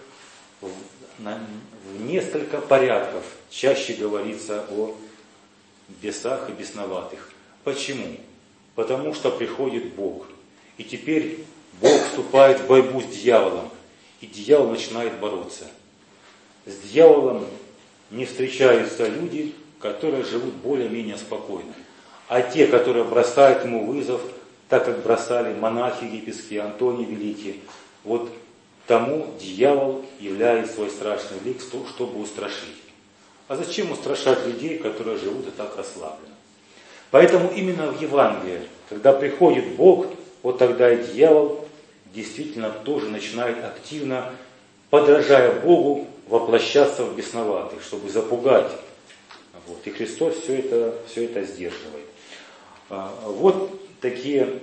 в несколько порядков чаще говорится о бесах и бесноватых. Почему? Потому что приходит Бог. И теперь Бог вступает в борьбу с дьяволом. И дьявол начинает бороться. С дьяволом не встречаются люди, которые живут более-менее спокойно. А те, которые бросают ему вызов, так как бросали монахи египетские, Антоний Великий, вот тому дьявол являет свой страшный лик, чтобы устрашить. А зачем устрашать людей, которые живут и так расслабленно? Поэтому именно в Евангелии, когда приходит Бог, вот тогда и дьявол действительно тоже начинает активно, подражая Богу, воплощаться в бесноватых, чтобы запугать. Вот. И Христос все это сдерживает. Вот такие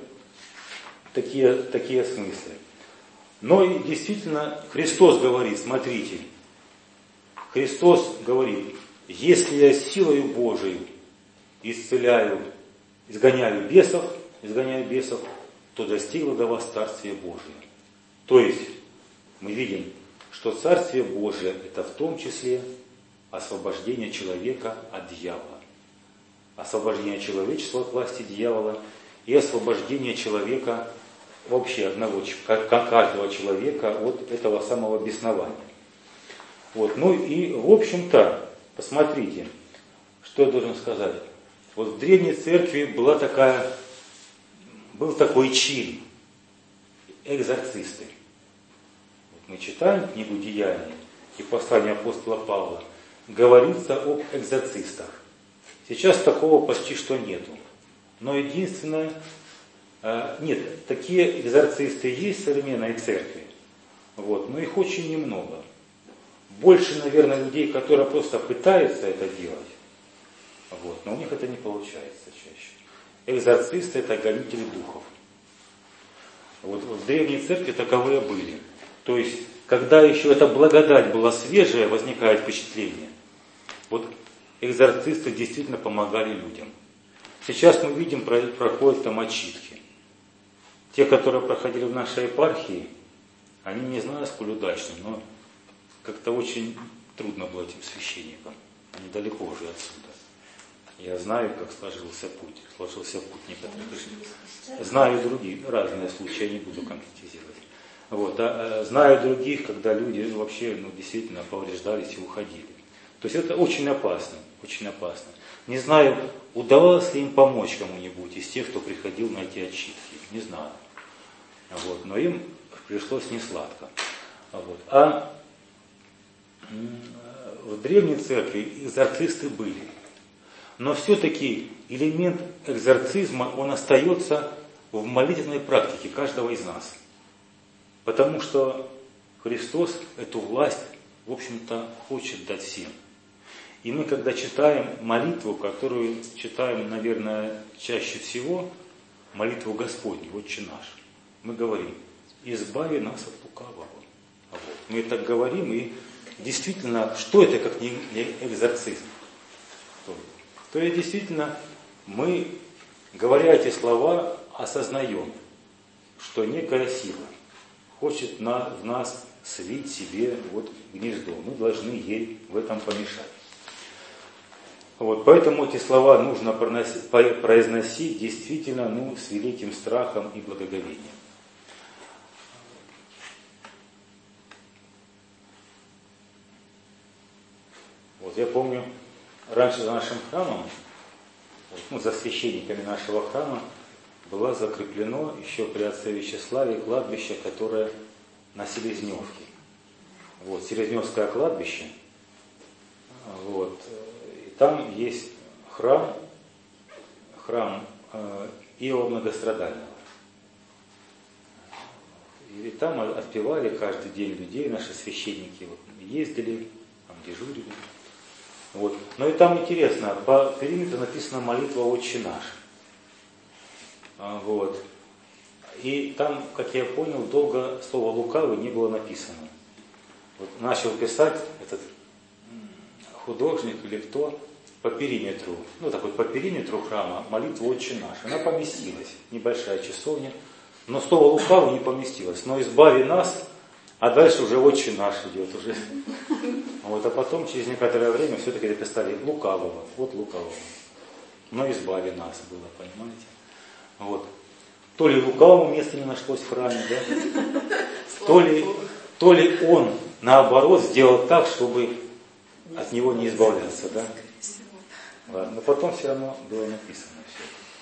смыслы. Но и действительно Христос говорит, смотрите, Христос говорит, если я силою Божией изгоняю бесов, то достигло до вас Царствие Божие. То есть мы видим, что Царствие Божие это в том числе освобождение человека от дьявола. Освобождение человечества от власти дьявола и освобождение человека, вообще каждого человека от этого самого беснования. Вот. Ну и в общем-то, посмотрите, что я должен сказать. Вот в Древней Церкви был такой чин, экзорцисты. Вот мы читаем книгу «Деяния» и послание апостола Павла, говорится об экзорцистах. Сейчас такого почти что нету. Но единственное, нет, такие экзорцисты есть в современной церкви, вот, но их очень немного. Больше, наверное, людей, которые просто пытаются это делать, вот, но у них это не получается чаще. Экзорцисты это гонители духов. Вот в Древней Церкви таковые были. То есть, когда еще эта благодать была свежая, возникает впечатление. Вот экзорцисты действительно помогали людям. Сейчас мы видим, проходят там отчитки. Те, которые проходили в нашей епархии, они не знаю, сколь удачны, но как-то очень трудно было этим священникам. Они далеко уже отсюда. Я знаю, как сложился путь некоторых. Знаю другие, разные случаи, я не буду конкретизировать. Вот, знаю других, когда люди вообще действительно повреждались и уходили. То есть это очень опасно, очень опасно. Не знаю, удавалось ли им помочь кому-нибудь из тех, кто приходил на эти отчитки. Не знаю. Вот, но им пришлось несладко. Вот. А в Древней Церкви экзорцисты были. Но все-таки элемент экзорцизма, он остается в молитвенной практике каждого из нас. Потому что Христос эту власть, в общем-то, хочет дать всем. И мы, когда читаем молитву, которую читаем, наверное, чаще всего, молитву Господню, Отче наш, мы говорим, избави нас от лукавого. Вот. Мы так говорим, и действительно, что это как не экзорцизм? То есть действительно, мы, говоря эти слова, осознаем, что некая сила хочет в нас свить себе гнездо. Мы должны ей в этом помешать. Вот, поэтому эти слова нужно произносить действительно с великим страхом и благоговением. Вот я помню, раньше за нашим храмом, за священниками нашего храма, было закреплено еще при отце Вячеславе кладбище, которое на Селезневке. Вот, Селезневское кладбище. Вот. И там есть храм Иова Многострадального. И там отпевали каждый день людей, наши священники ездили, там дежурили. Вот. Но и там интересно, по периметру написана молитва «Отче наш». Вот. И там, как я понял, долго слово «лукавый» не было написано. Вот начал писать этот художник или кто по периметру, ну такой по периметру храма молитву «Отче наш». Она поместилась, небольшая часовня, но слово «лукавый» не поместилось. Но избави нас, а дальше уже «Отче наш» идет уже. Вот, а потом, через некоторое время, все-таки написали «лукавого», вот «лукавого». Но избави нас было, понимаете? Вот. То ли лукавому места не нашлось в храме, да? То ли он, наоборот, сделал так, чтобы от него не избавляться, да? Ладно, но потом все равно было написано все.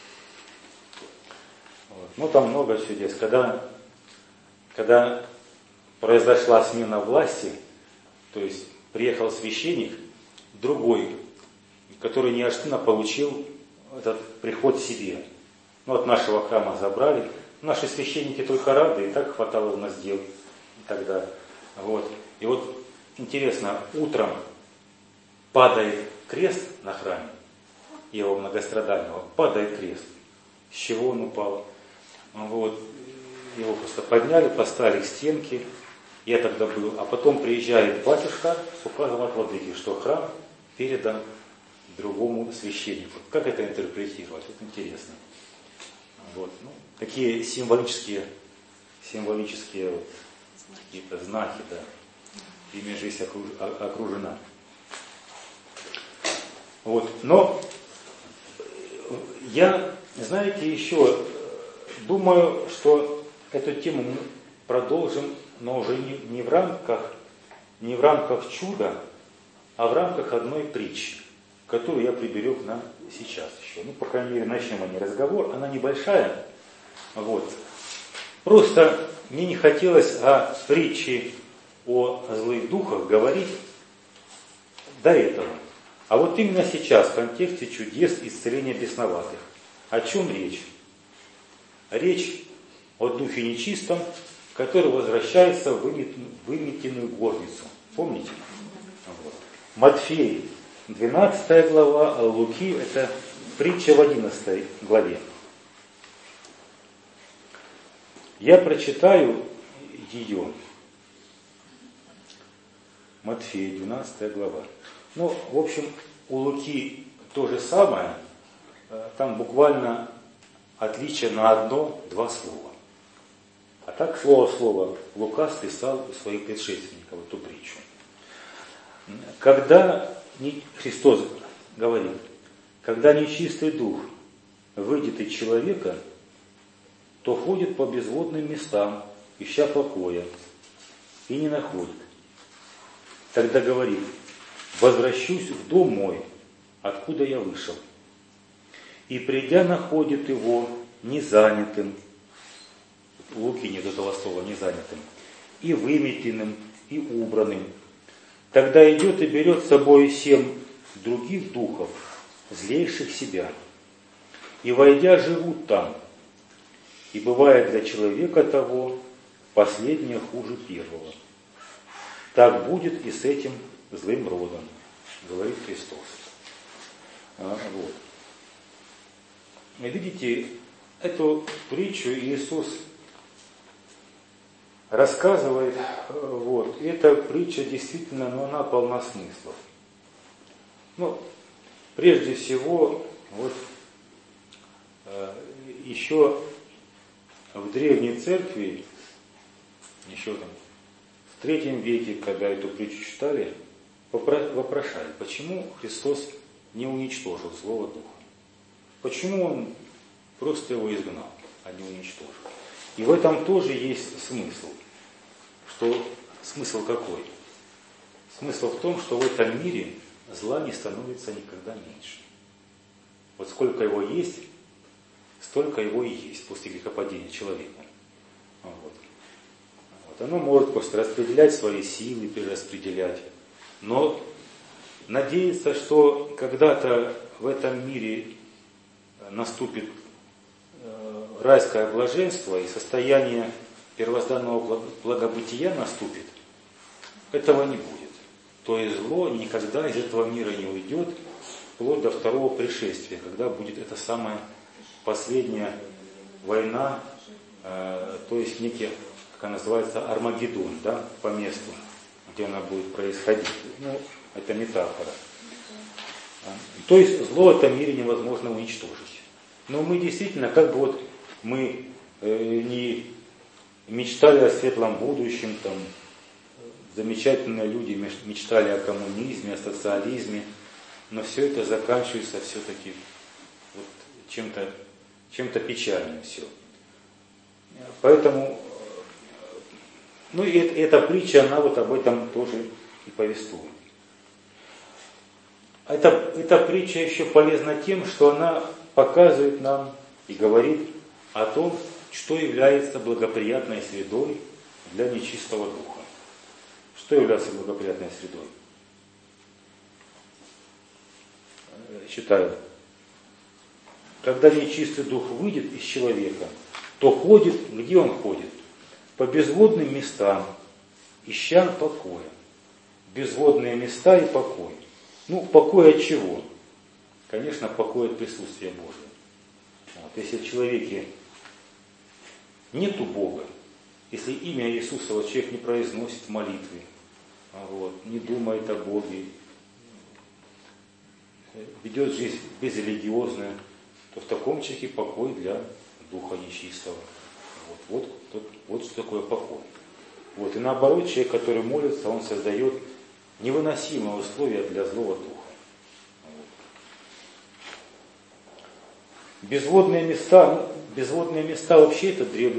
Вот. Ну, там много чудес. Когда произошла смена власти, то есть приехал священник, другой, который неожиданно получил этот приход себе. Ну, от нашего храма забрали. Наши священники только рады, и так хватало у нас дел тогда. Вот. И вот интересно, утром падает крест на храме, его многострадального, падает крест. С чего он упал? Вот. Его просто подняли, поставили к стенке. Я тогда был. А потом приезжает батюшка с указом от владыки, что храм передан другому священнику. Как это интерпретировать? Это интересно. Вот. Ну, такие символические вот, какие-то знаки, да. Ими жизнь окружена. Вот. Но я, знаете, еще думаю, что эту тему мы продолжим, но уже не в рамках чуда, а в рамках одной притчи, которую я приберег на сейчас еще. Ну, по крайней мере, начнем о ней разговор. Она небольшая. Вот. Просто мне не хотелось о притче о злых духах говорить до этого. А вот именно сейчас, в контексте чудес исцеления бесноватых. О чем речь? Речь о духе нечистом, который возвращается в выметенную горницу. Помните? Вот. Матфей, 12 глава, а Луки, это притча в 11 главе. Я прочитаю ее. Матфея, 12 глава. Ну, в общем, у Луки то же самое. Там буквально отличие на одно-два слова. А так, слово в слово, Лука списал у своих предшественников эту притчу. Когда Христос говорит, когда нечистый дух выйдет из человека, то ходит по безводным местам, ища покоя, и не находит. Тогда говорит, возвращусь в дом мой, откуда я вышел. И придя, находит его незанятым, в Луке нет этого слова, незанятым, и выметенным, и убранным. Тогда идет и берет с собой 7 других духов, злейших себя, и, войдя, живут там. И бывает для человека того последнее хуже первого. Так будет и с этим злым родом, говорит Христос. Вот. И видите, эту притчу Иисус рассказывает, вот, и эта притча действительно, но она полна смыслов. Ну, прежде всего, вот, еще в Древней Церкви, еще там, в 3 веке, когда эту притчу читали, вопрошали, почему Христос не уничтожил злого духа? Почему Он просто его изгнал, а не уничтожил? И в этом тоже есть смысл. Смысл какой? Смысл в том, что в этом мире зла не становится никогда меньше. Вот сколько его есть, столько его и есть после грехопадения человека. Вот. Оно может просто распределять свои силы, перераспределять. Но надеяться, что когда-то в этом мире наступит райское блаженство и состояние первозданного благобытия наступит, этого не будет. То есть зло никогда из этого мира не уйдет, вплоть до второго пришествия, когда будет это самое последнее война, то есть некий, как она называется, Армагеддон, да, по месту, где она будет происходить. Ну, это метафора. То есть зло в этом мире невозможно уничтожить. Но мы действительно, как бы вот мы не мечтали о светлом будущем, там, замечательные люди мечтали о коммунизме, о социализме, но все это заканчивается все-таки вот чем-то печальным все. Поэтому, ну и эта притча, она вот об этом тоже и повествует. Эта притча еще полезна тем, что она показывает нам и говорит о том, что является благоприятной средой для нечистого духа. Что является благоприятной средой? Читаю. Когда нечистый дух выйдет из человека, то ходит, где он ходит? По безводным местам, ища покоя. Безводные места и покой. Ну, покой от чего? Конечно, покой от присутствия Божия. Вот, если в человеке нету Бога, если имя Иисусова человек не произносит в молитве, вот, не думает о Боге, ведет жизнь безрелигиозную, то в таком человеке покой для духа нечистого. Вот что такое покой. Вот, и наоборот, человек, который молится, он создает невыносимые условия для злого духа. Безводные места вообще это древний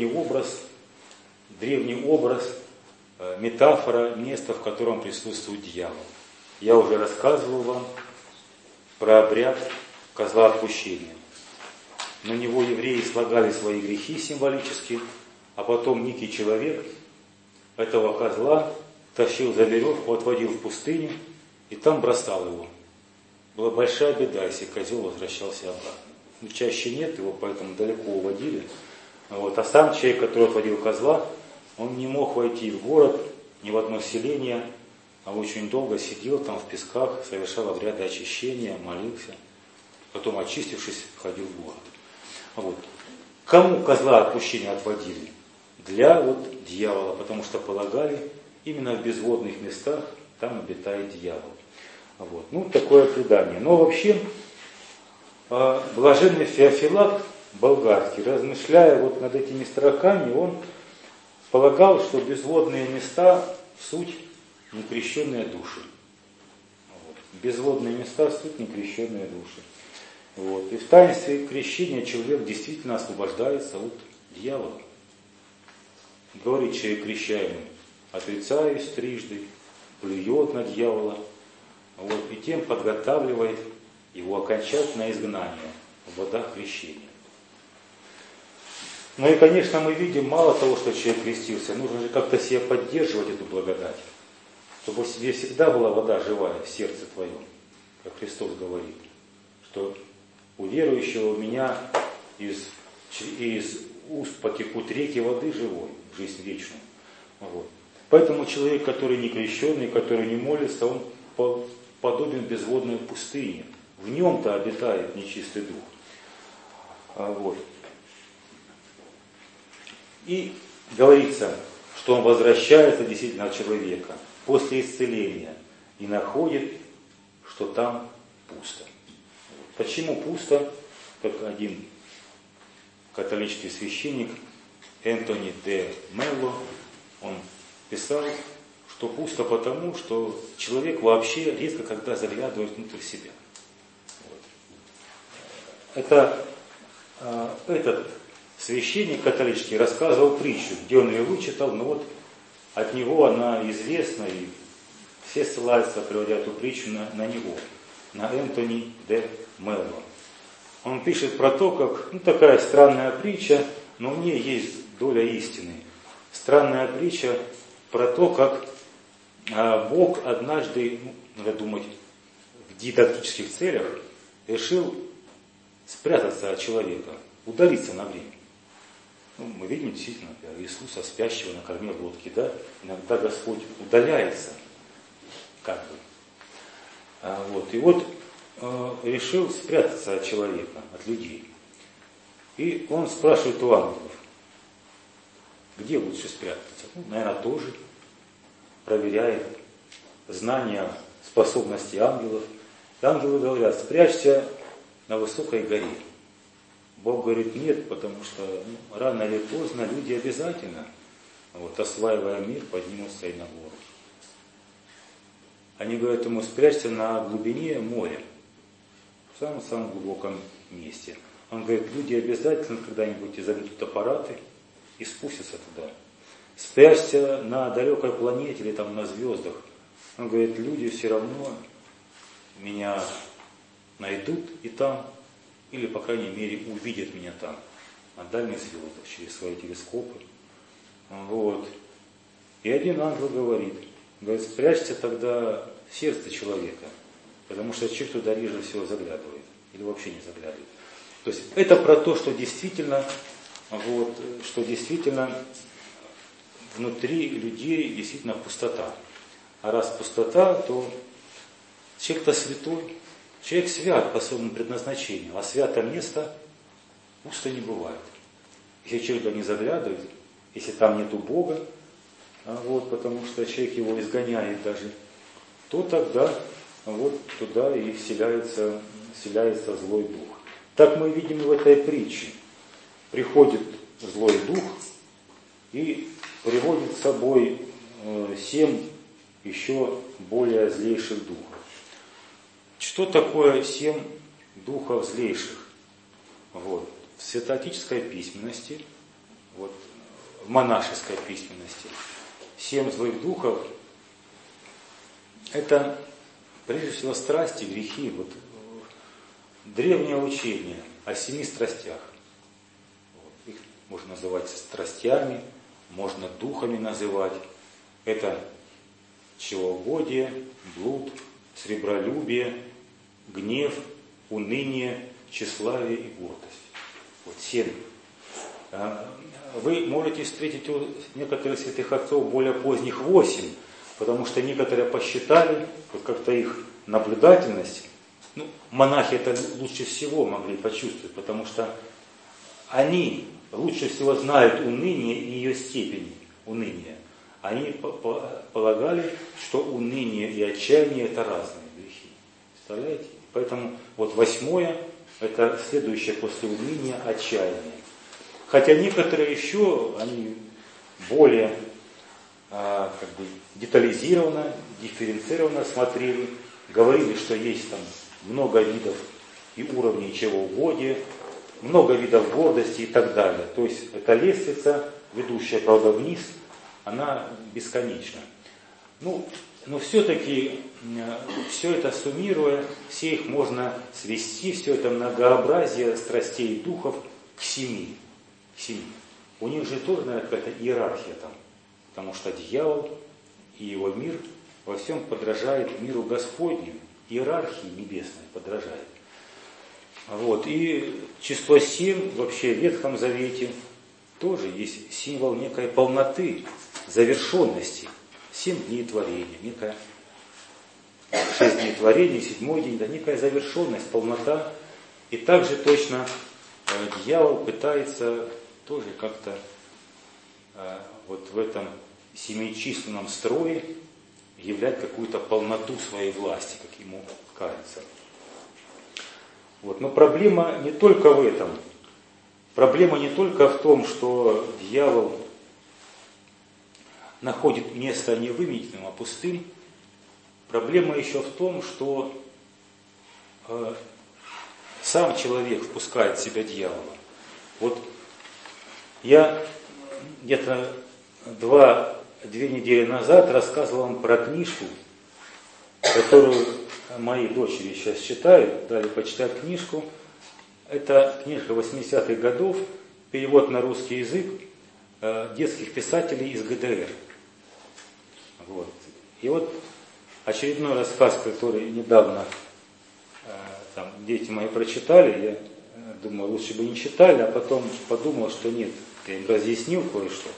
образ, метафора места, в котором присутствует дьявол. Я уже рассказывал вам про обряд козла отпущения. На него евреи слагали свои грехи символически, а потом некий человек этого козла тащил за веревку, отводил в пустыню и там бросал его. Была большая беда, если козел возвращался обратно. Ну, чаще нет, его поэтому далеко уводили. Вот. А сам человек, который отводил козла, он не мог войти в город, ни в одно селение, а очень долго сидел там в песках, совершал обряды очищения, молился. Потом, очистившись, входил в город. Вот. Кому козла отпущения отводили? Для вот дьявола, потому что полагали, именно в безводных местах там обитает дьявол. Вот. Ну, такое предание. Но вообще, блаженный Феофилакт болгарский, размышляя вот над этими строками, он полагал, что безводные места – суть некрещенные души. Вот. Безводные места – суть некрещенные души. Вот. И в таинстве крещения человек действительно освобождается от дьявола. Говорит человек крещаемый: отрицаюсь трижды, плюет на дьявола, вот, и тем подготавливает его окончательное изгнание в водах крещения. Ну и, конечно, мы видим, мало того, что человек крестился, нужно же как-то себе поддерживать эту благодать, чтобы в себе всегда была вода живая в сердце твоем, как Христос говорит, что у верующего у меня из уст потекут реки воды живой, в жизнь вечную. Вот. Поэтому человек, который не крещенный, который не молится, он подобен безводной пустыне. В нем-то обитает нечистый дух. Вот. И говорится, что он возвращается действительно от человека после исцеления и находит, что там пусто. Почему пусто? Как один католический священник Энтони де Мелло, он писал, что пусто потому, что человек вообще редко когда заглядывает внутрь себя. Вот. Этот священник католический рассказывал притчу, где он ее вычитал, но вот от него она известна, и все ссылаются, приводя эту притчу на него, на Энтони де Мелло. Он пишет про то, как, такая странная притча, но в ней есть доля истины. Странная притча про то, как Бог однажды, надо думать, в дидактических целях решил спрятаться от человека, удалиться на время. Мы видим действительно Иисуса спящего на корме лодки, да? Иногда Господь удаляется, как бы. Вот. И вот решил спрятаться от человека, от людей. И он спрашивает у ангелов, где лучше спрятаться? Ну, наверное, тоже проверяет знания, способности ангелов. И ангелы говорят, спрячься на высокой горе. Бог говорит, нет, потому что рано или поздно люди обязательно, осваивая мир, поднимутся и на гору. Они говорят ему, спрячься на глубине моря, в самом-самом глубоком месте. Он говорит, люди обязательно когда-нибудь изобретут аппараты и спустятся туда. Спрячься на далекой планете или там на звездах. Он говорит, люди все равно меня найдут и там, или, по крайней мере, увидят меня там, на дальних звездах, через свои телескопы. И один ангел говорит, спрячься тогда в сердце человека, потому что человек туда реже всего заглядывает, или вообще не заглядывает. То есть это про то, что действительно, внутри людей действительно пустота. А раз пустота, то человек-то святой, человек свят по своему предназначению, а святое место пусто не бывает. Если человек туда не заглядывает, если там нету Бога, потому что человек его изгоняет даже, то тогда туда и вселяется злой дух. Так мы видим и в этой притче. Приходит злой дух и приводит с собой 7 еще более злейших духов. Что такое 7 духов злейших? В святоотеческой письменности, в монашеской письменности, 7 злых духов – это прежде всего страсти, грехи, древнее учение о 7 страстях. Их можно называть страстями, можно духами называть. Это чревоугодие, блуд, сребролюбие, гнев, уныние, тщеславие и гордость. 7. Вы можете встретить у некоторых святых отцов более поздних 8, потому что некоторые посчитали, как-то их наблюдательность, монахи это лучше всего могли почувствовать, потому что они лучше всего знают уныние и ее степень уныния. Они полагали, что уныние и отчаяние это разные грехи. Представляете? Поэтому 8 это следующее после уныния отчаяние. Хотя некоторые еще, они более детализированно, дифференцированно смотрели, говорили, что есть там много видов и уровней чревоугодия, много видов гордости и так далее. То есть эта лестница, ведущая, правда, вниз, она бесконечна. Но все-таки, все это суммируя, все их можно свести, все это многообразие страстей и духов к 7. У них же тоже, наверное, какая-то иерархия там, потому что дьявол и его мир во всем подражает миру Господню, иерархии небесной подражает. И число 7 вообще в Ветхом Завете тоже есть символ некой полноты, завершенности. 7 дней творения, некая 6 дней творения, 7-й день, да, некая завершенность, полнота. И также точно дьявол пытается тоже как-то в этом 7-численном строе являть какую-то полноту своей власти, как ему кажется. Но проблема не только в этом. Проблема не только в том, что дьявол находит место не выметенным, а пустым. Проблема еще в том, что сам человек впускает в себя дьявола. Я где-то 2 недели назад рассказывал вам про книжку, которую мои дочери сейчас читают, дали почитать книжку. Это книжка 80-х годов, перевод на русский язык детских писателей из ГДР. И очередной рассказ, который недавно дети мои прочитали, я думаю, лучше бы не читали, а потом подумал, что нет, я им разъяснил кое-что.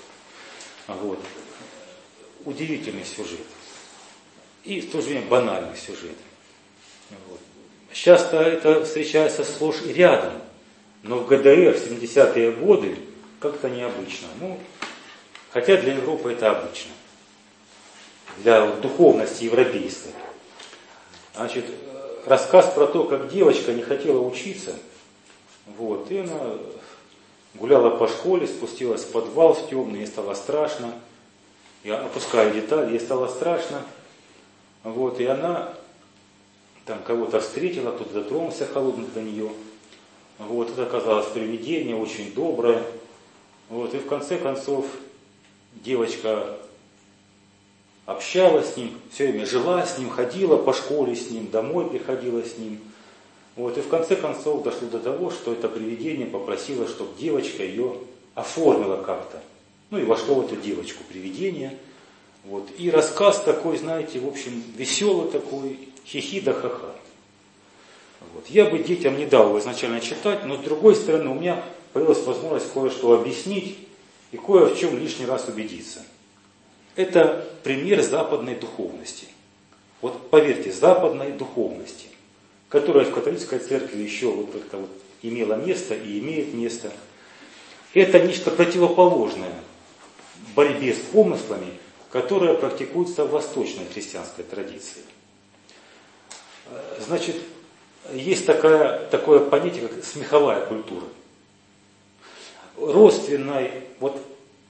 Удивительный сюжет. И в то же время банальный сюжет. Часто это встречается сплошь и рядом Но в ГДР в 70-е годы как-то необычно. Ну, хотя для Европы это обычно. Для духовности европейской. Значит, рассказ про то, как девочка не хотела учиться. Вот, и она гуляла по школе, спустилась в подвал в темный, ей стало страшно. Я опускаю детали, ей стало страшно. Вот, и она там кого-то встретила, кто-то дотронулся холодно до нее. Вот, это оказалось привидение, очень доброе. Вот, и в конце концов девочка общалась с ним, все время жила с ним, ходила по школе с ним, домой приходила с ним. Вот, и в конце концов дошло до того, что это привидение попросило, чтобы девочка ее оформила как-то. Ну и вошло в эту девочку привидение. Вот. И рассказ такой, знаете, в общем, веселый такой, хихи да ха-ха. Вот. Я бы детям не дал его изначально читать, но с другой стороны у меня появилась возможность кое-что объяснить и кое в чем лишний раз убедиться. Это пример западной духовности. Вот поверьте, западной духовности, которая в католической церкви еще вот как-то вот имела место и имеет место. Это нечто противоположное борьбе с помыслами, которая практикуется в восточной христианской традиции. Значит, есть такое понятие, как смеховая культура. Родственной вот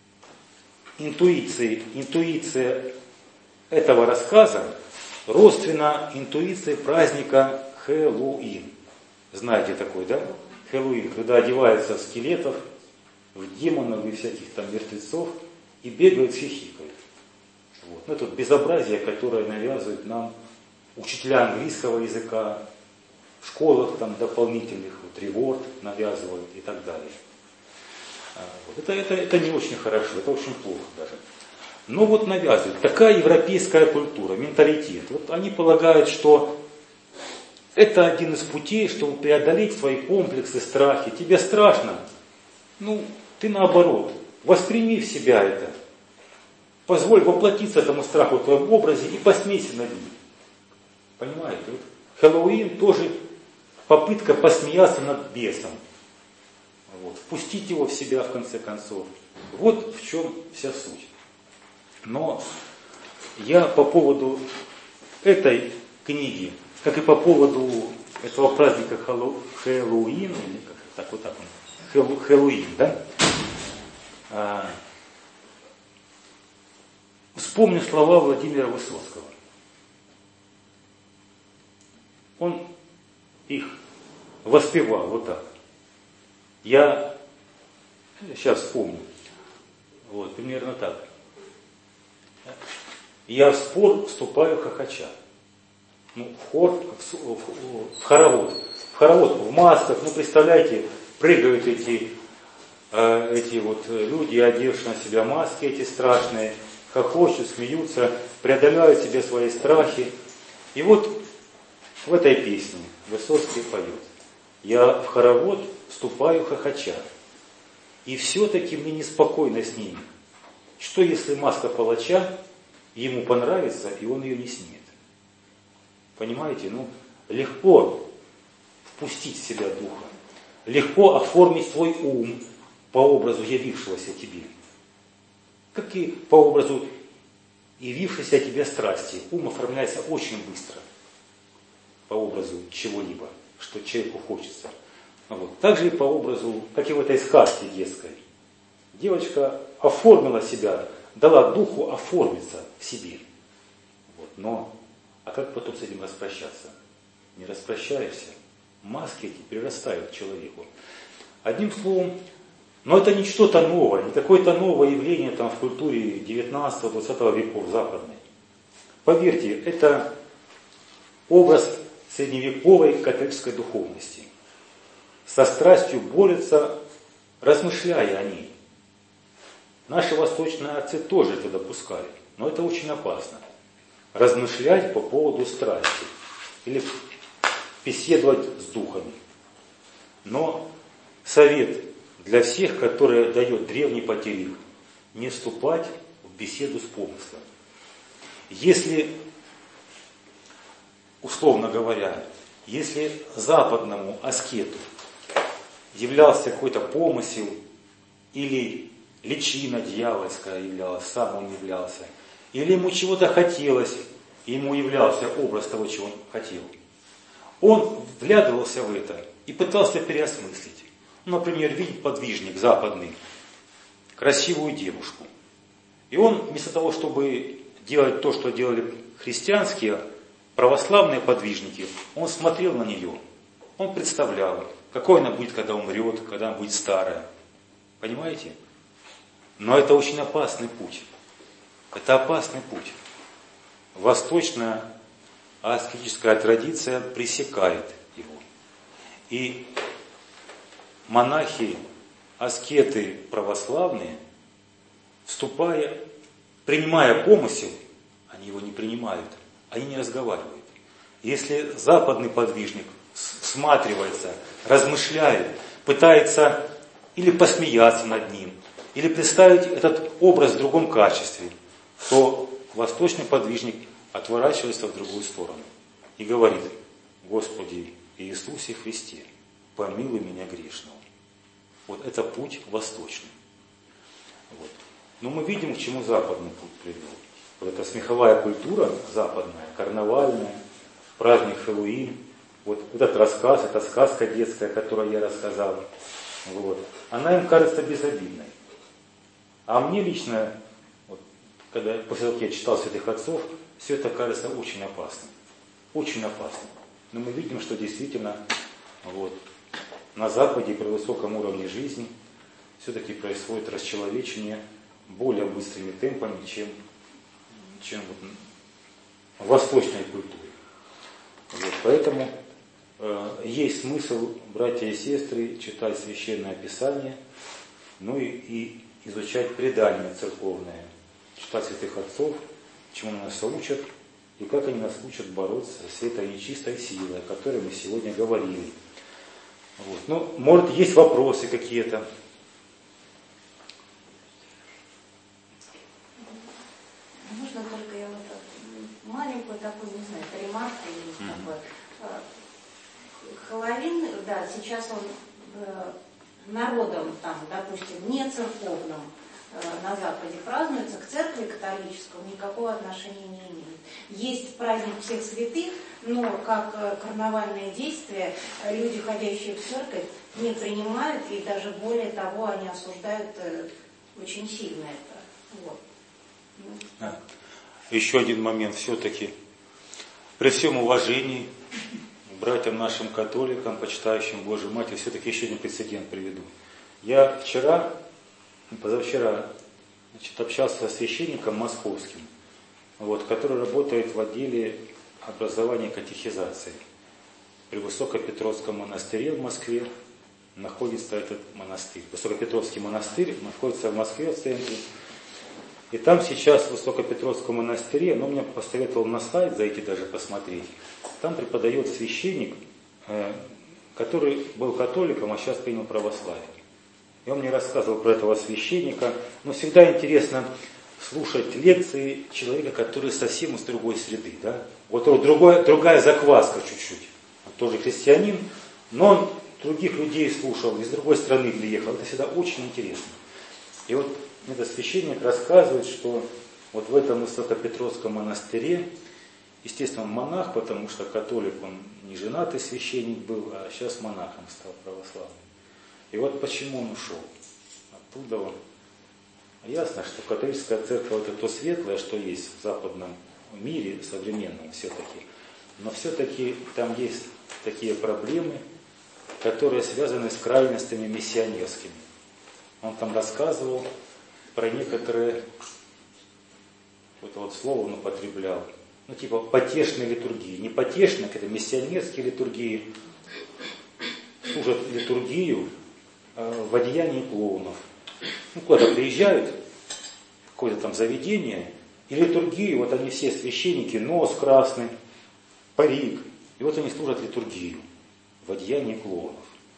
интуиция этого рассказа родственна интуиции праздника Хэллоуин. Знаете такой, да? Хэллоуин, когда одеваются в скелетов, в демонов и всяких там мертвецов и бегают, хихикают. Вот. Ну, это безобразие, которое навязывают нам учителя английского языка, в школах там дополнительных, вот, реворд навязывают и так далее. Вот. Это не очень хорошо, это очень плохо даже. Но вот навязывают. Такая европейская культура, менталитет. Вот они полагают, что это один из путей, чтобы преодолеть свои комплексы, страхи. Тебе страшно? Ну, ты наоборот, восприми в себя это. Позволь воплотиться этому страху в твоем образе и посмейся над ним. Понимаете? Вот Хэллоуин тоже попытка посмеяться над бесом. Вот. Впустить его в себя в конце концов. Вот в чем вся суть. Но я по поводу этой книги, как и по поводу этого праздника Хэллоуин, или как вот так он, Хэллоуин, да? Вспомню слова Владимира Высоцкого. Он их воспевал вот так. Я сейчас вспомню. Вот, примерно так. Я в спор вступаю хохоча. Ну, в хор, в хоровод. В хоровод, в масках, ну, представляете, прыгают эти вот люди, одевшие на себя маски эти страшные, хохочут, смеются, преодоляют себе свои страхи. И вот в этой песне Высоцкий поет: «Я в хоровод вступаю хохоча, и все-таки мне неспокойно с ними. Что если маска палача ему понравится, и он ее не снимет?» Понимаете, ну, легко впустить в себя духа, легко оформить свой ум по образу явившегося тебе, как и по образу явившейся тебе страсти. Ум оформляется очень быстро по образу чего-либо, что человеку хочется. Вот. Также и по образу, как и в этой сказке детской. Девочка оформила себя, дала духу оформиться в себе. Вот. Но, а как потом с этим распрощаться? Не распрощаешься. Маски эти прирастают к человеку. Одним словом, но это не что-то новое, не какое-то новое явление там, в культуре 19-20 веков западной. Поверьте, это образ средневековой католической духовности. Со страстью борются, размышляя о ней. Наши восточные отцы тоже это допускали, но это очень опасно. Размышлять по поводу страсти или беседовать с духами. Но совет для всех, который дает древний патерик, не вступать в беседу с помыслом. Если, условно говоря, если западному аскету являлся какой-то помысел, или личина дьявольская являлась, сам он являлся, или ему чего-то хотелось, и ему являлся образ того, чего он хотел. Он вглядывался в это и пытался переосмыслить. Например, видит подвижник западный красивую девушку. И он вместо того, чтобы делать то, что делали христианские, православные подвижники, он смотрел на нее. Он представлял, какой она будет, когда умрет, когда она будет старая. Понимаете? Но это очень опасный путь. Это опасный путь. Восточная аскетическая традиция пресекает его. И монахи, аскеты православные, принимая помысел, они его не принимают, они не разговаривают. Если западный подвижник всматривается, размышляет, пытается или посмеяться над ним, или представить этот образ в другом качестве, то восточный подвижник отворачивается в другую сторону и говорит: Господи Иисусе Христе, помилуй меня грешного. Вот это путь восточный. Вот. Но мы видим, к чему западный путь привел. Вот эта смеховая культура западная, карнавальная, праздник Хэллоуин, вот этот рассказ, эта сказка детская, которую я рассказал, вот, она им кажется безобидной. А мне лично, вот, после того, как я читал святых отцов, все это кажется очень опасным. Очень опасным. Но мы видим, что действительно вот, на Западе при высоком уровне жизни все-таки происходит расчеловечение более быстрыми темпами, чем вот в восточной культуре. Вот, поэтому есть смысл, братья и сестры, читать Священное Писание, ну и изучать предания церковные, читать святых отцов, чему они нас учат, и как они нас учат бороться с этой нечистой силой, о которой мы сегодня говорили. Вот. Ну, может, есть вопросы какие-то. Можно только я вот маленькую такую, не знаю, ремарку или такое. Хэллоуин, да, сейчас он народом там, допустим, не церковным на Западе празднуется, к церкви католическому никакого отношения не имеет. Есть праздник всех святых, но как карнавальное действие люди, ходящие в церковь, не принимают, и даже более того, они осуждают очень сильно это. Вот. Еще один момент все-таки. При всем уважении к братьям нашим католикам, почитающим Божию Матерь, все-таки еще один прецедент приведу. Я позавчера общался со священником московским, вот, который работает в отделе образования и катехизации. При Высокопетровском монастыре в Москве находится этот монастырь. Высокопетровский монастырь находится в Москве, в центре. И там сейчас в Высокопетровском монастыре, он мне посоветовал на сайт зайти даже посмотреть, там преподает священник, который был католиком, а сейчас принял православие. И он мне рассказывал про этого священника. Но всегда интересно слушать лекции человека, который совсем из другой среды. Да? Вот другая закваска чуть-чуть. Он тоже христианин, но он других людей слушал, из другой страны приехал. Это всегда очень интересно. И вот этот священник рассказывает, что вот в этом Высокопетровском монастыре, естественно, он монах, потому что католик, он не женатый священник был, а сейчас монахом стал православным. И вот почему он ушел. Оттуда он. Ясно, что католическая церковь это то светлое, что есть в западном мире современном все-таки. Но все-таки там есть такие проблемы, которые связаны с крайностями миссионерскими. Он там рассказывал про некоторые, вот слово он употреблял, типа потешные литургии. Не потешные, это миссионерские литургии, служат литургию в одеянии клоунов. Куда-то приезжают, какое-то там заведение, и литургию, вот они все священники, нос красный, парик, и вот они служат литургию в одеянии клоунов.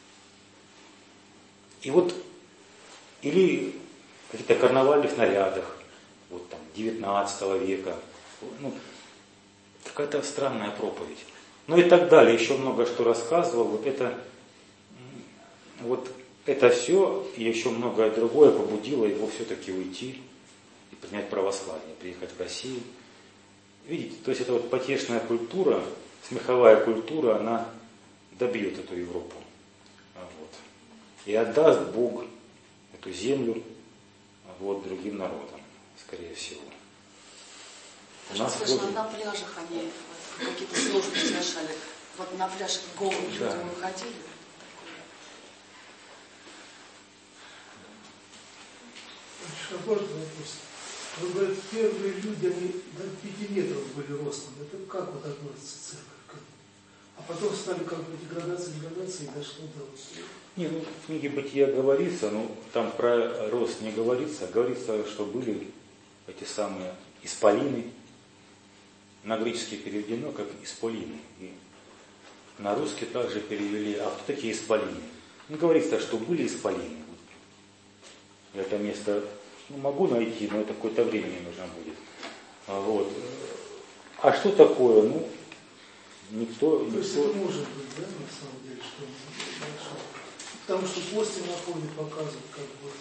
И вот, или в каких-то карнавальных нарядах, вот там, 19 века, какая-то странная проповедь. Ну и так далее, еще много что рассказывал, вот это вот это все и еще многое другое побудило его все-таки уйти и принять православие, приехать в Россию. Видите, то есть это вот потешная культура, смеховая культура, она добьет эту Европу. Вот. И отдаст Бог эту землю вот, другим народам, скорее всего. Я слышала, на пляжах они какие-то службы совершали. Вот на пляж голым людям выходили. Можно вопрос? Вы говорите, первые люди, они до 5 метров были ростом. Это как вот относится церковь к этому? А потом стали как бы деградация, и дошло до вот. Не, ну, в книге Бытия говорится, но там про рост не говорится. Говорится, что были эти самые исполины. На греческий переведено как исполины. И на русский также перевели, а кто такие исполины? Не говорится, что были исполины. Я это место могу найти, но это какое-то время мне нужно будет. Вот. А что такое? Ну, никто... То есть это может быть, да, на самом деле, что нашел? Потому что после находит показывают, как бы...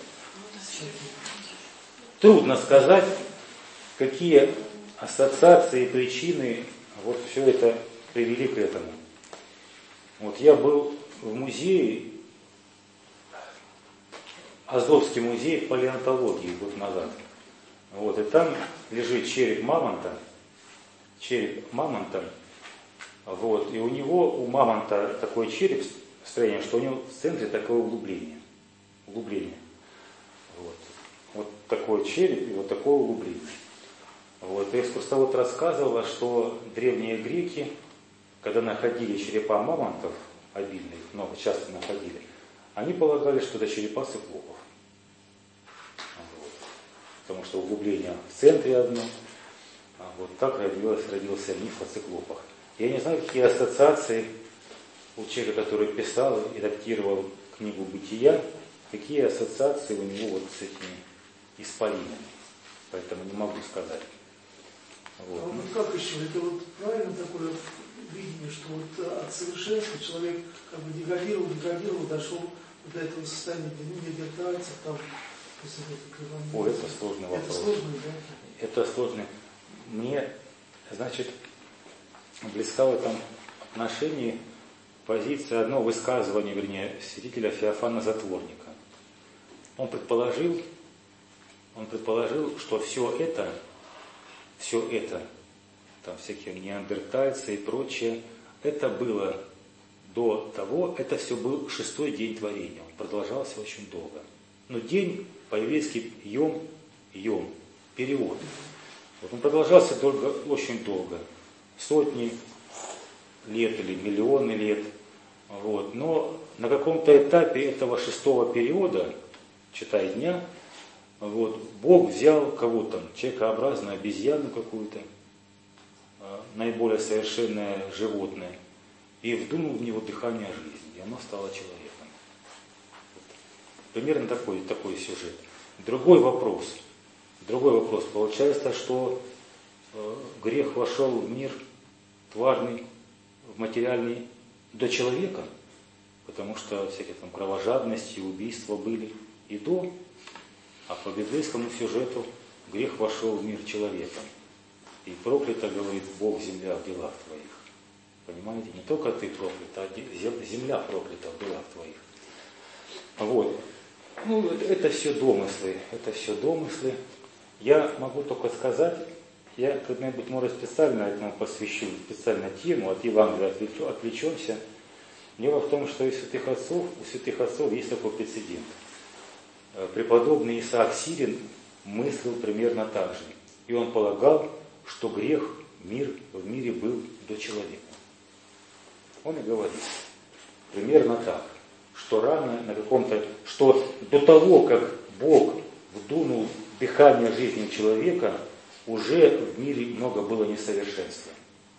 Трудно сказать, какие ассоциации и причины вот все это привели к этому. Вот я был в музее, Азовский музей палеонтологии год назад. Вот, и там лежит череп мамонта. Вот, и у мамонта такой череп, строение, что у него в центре такое углубление. Вот такой череп и вот такое углубление. Вот, и экскурсовод рассказывала, что древние греки, когда находили черепа мамонтов, обильно их много, часто находили, они полагали, что это черепа циклопов. Вот. Потому что углубление в центре одно. Вот так родился миф о циклопах. Я не знаю, какие ассоциации у человека, который писал и редактировал книгу «Бытия», какие ассоциации у него вот с этими исполинами. Поэтому не могу сказать. Вот. А вот как еще? Это вот правильно такое видение, что вот от совершенства человек как бы деградировал, дошел до этого состояния, где неандертальцев, там, это сложный вопрос. Это сложный, да? Это сложный. Мне, значит, близка в этом отношении позиция, одно высказывание, вернее, святителя Феофана Затворника. Он предположил, что все это, там всякие неандертальцы и прочее, это было до того, это все был 6-й день творения. Он продолжался очень долго. Но день по-еврейски йом, перевод. Вот он продолжался очень долго. Сотни лет или миллионы лет. Вот. Но на каком-то этапе этого 6-го периода, читай дня, вот, Бог взял кого-то, человекообразную обезьяну какую-то, наиболее совершенное животное, и вдунул в него дыхание жизни, и оно стало человеком. Вот. Примерно такой сюжет. Другой вопрос. Получается, что грех вошел в мир тварный, в материальный до человека, потому что всякие там кровожадности, убийства были и до, а по библейскому сюжету грех вошел в мир человека. И проклята, говорит Бог, земля в делах твоих. Понимаете, не только ты проклята, а земля проклята в делах твоих. Вот. Ну, это все домыслы. Я могу только сказать, я когда-нибудь, может, специально этому посвящу, специально тему, от Евангелия отвлечемся. Дело в том, что у святых отцов есть такой прецедент. Преподобный Исаак Сирин мыслил примерно так же. И он полагал, что грех в мире был до человека. Он и говорит примерно так, что рано на каком-то, что до того, как Бог вдунул дыхание жизни человека, уже в мире много было несовершенства.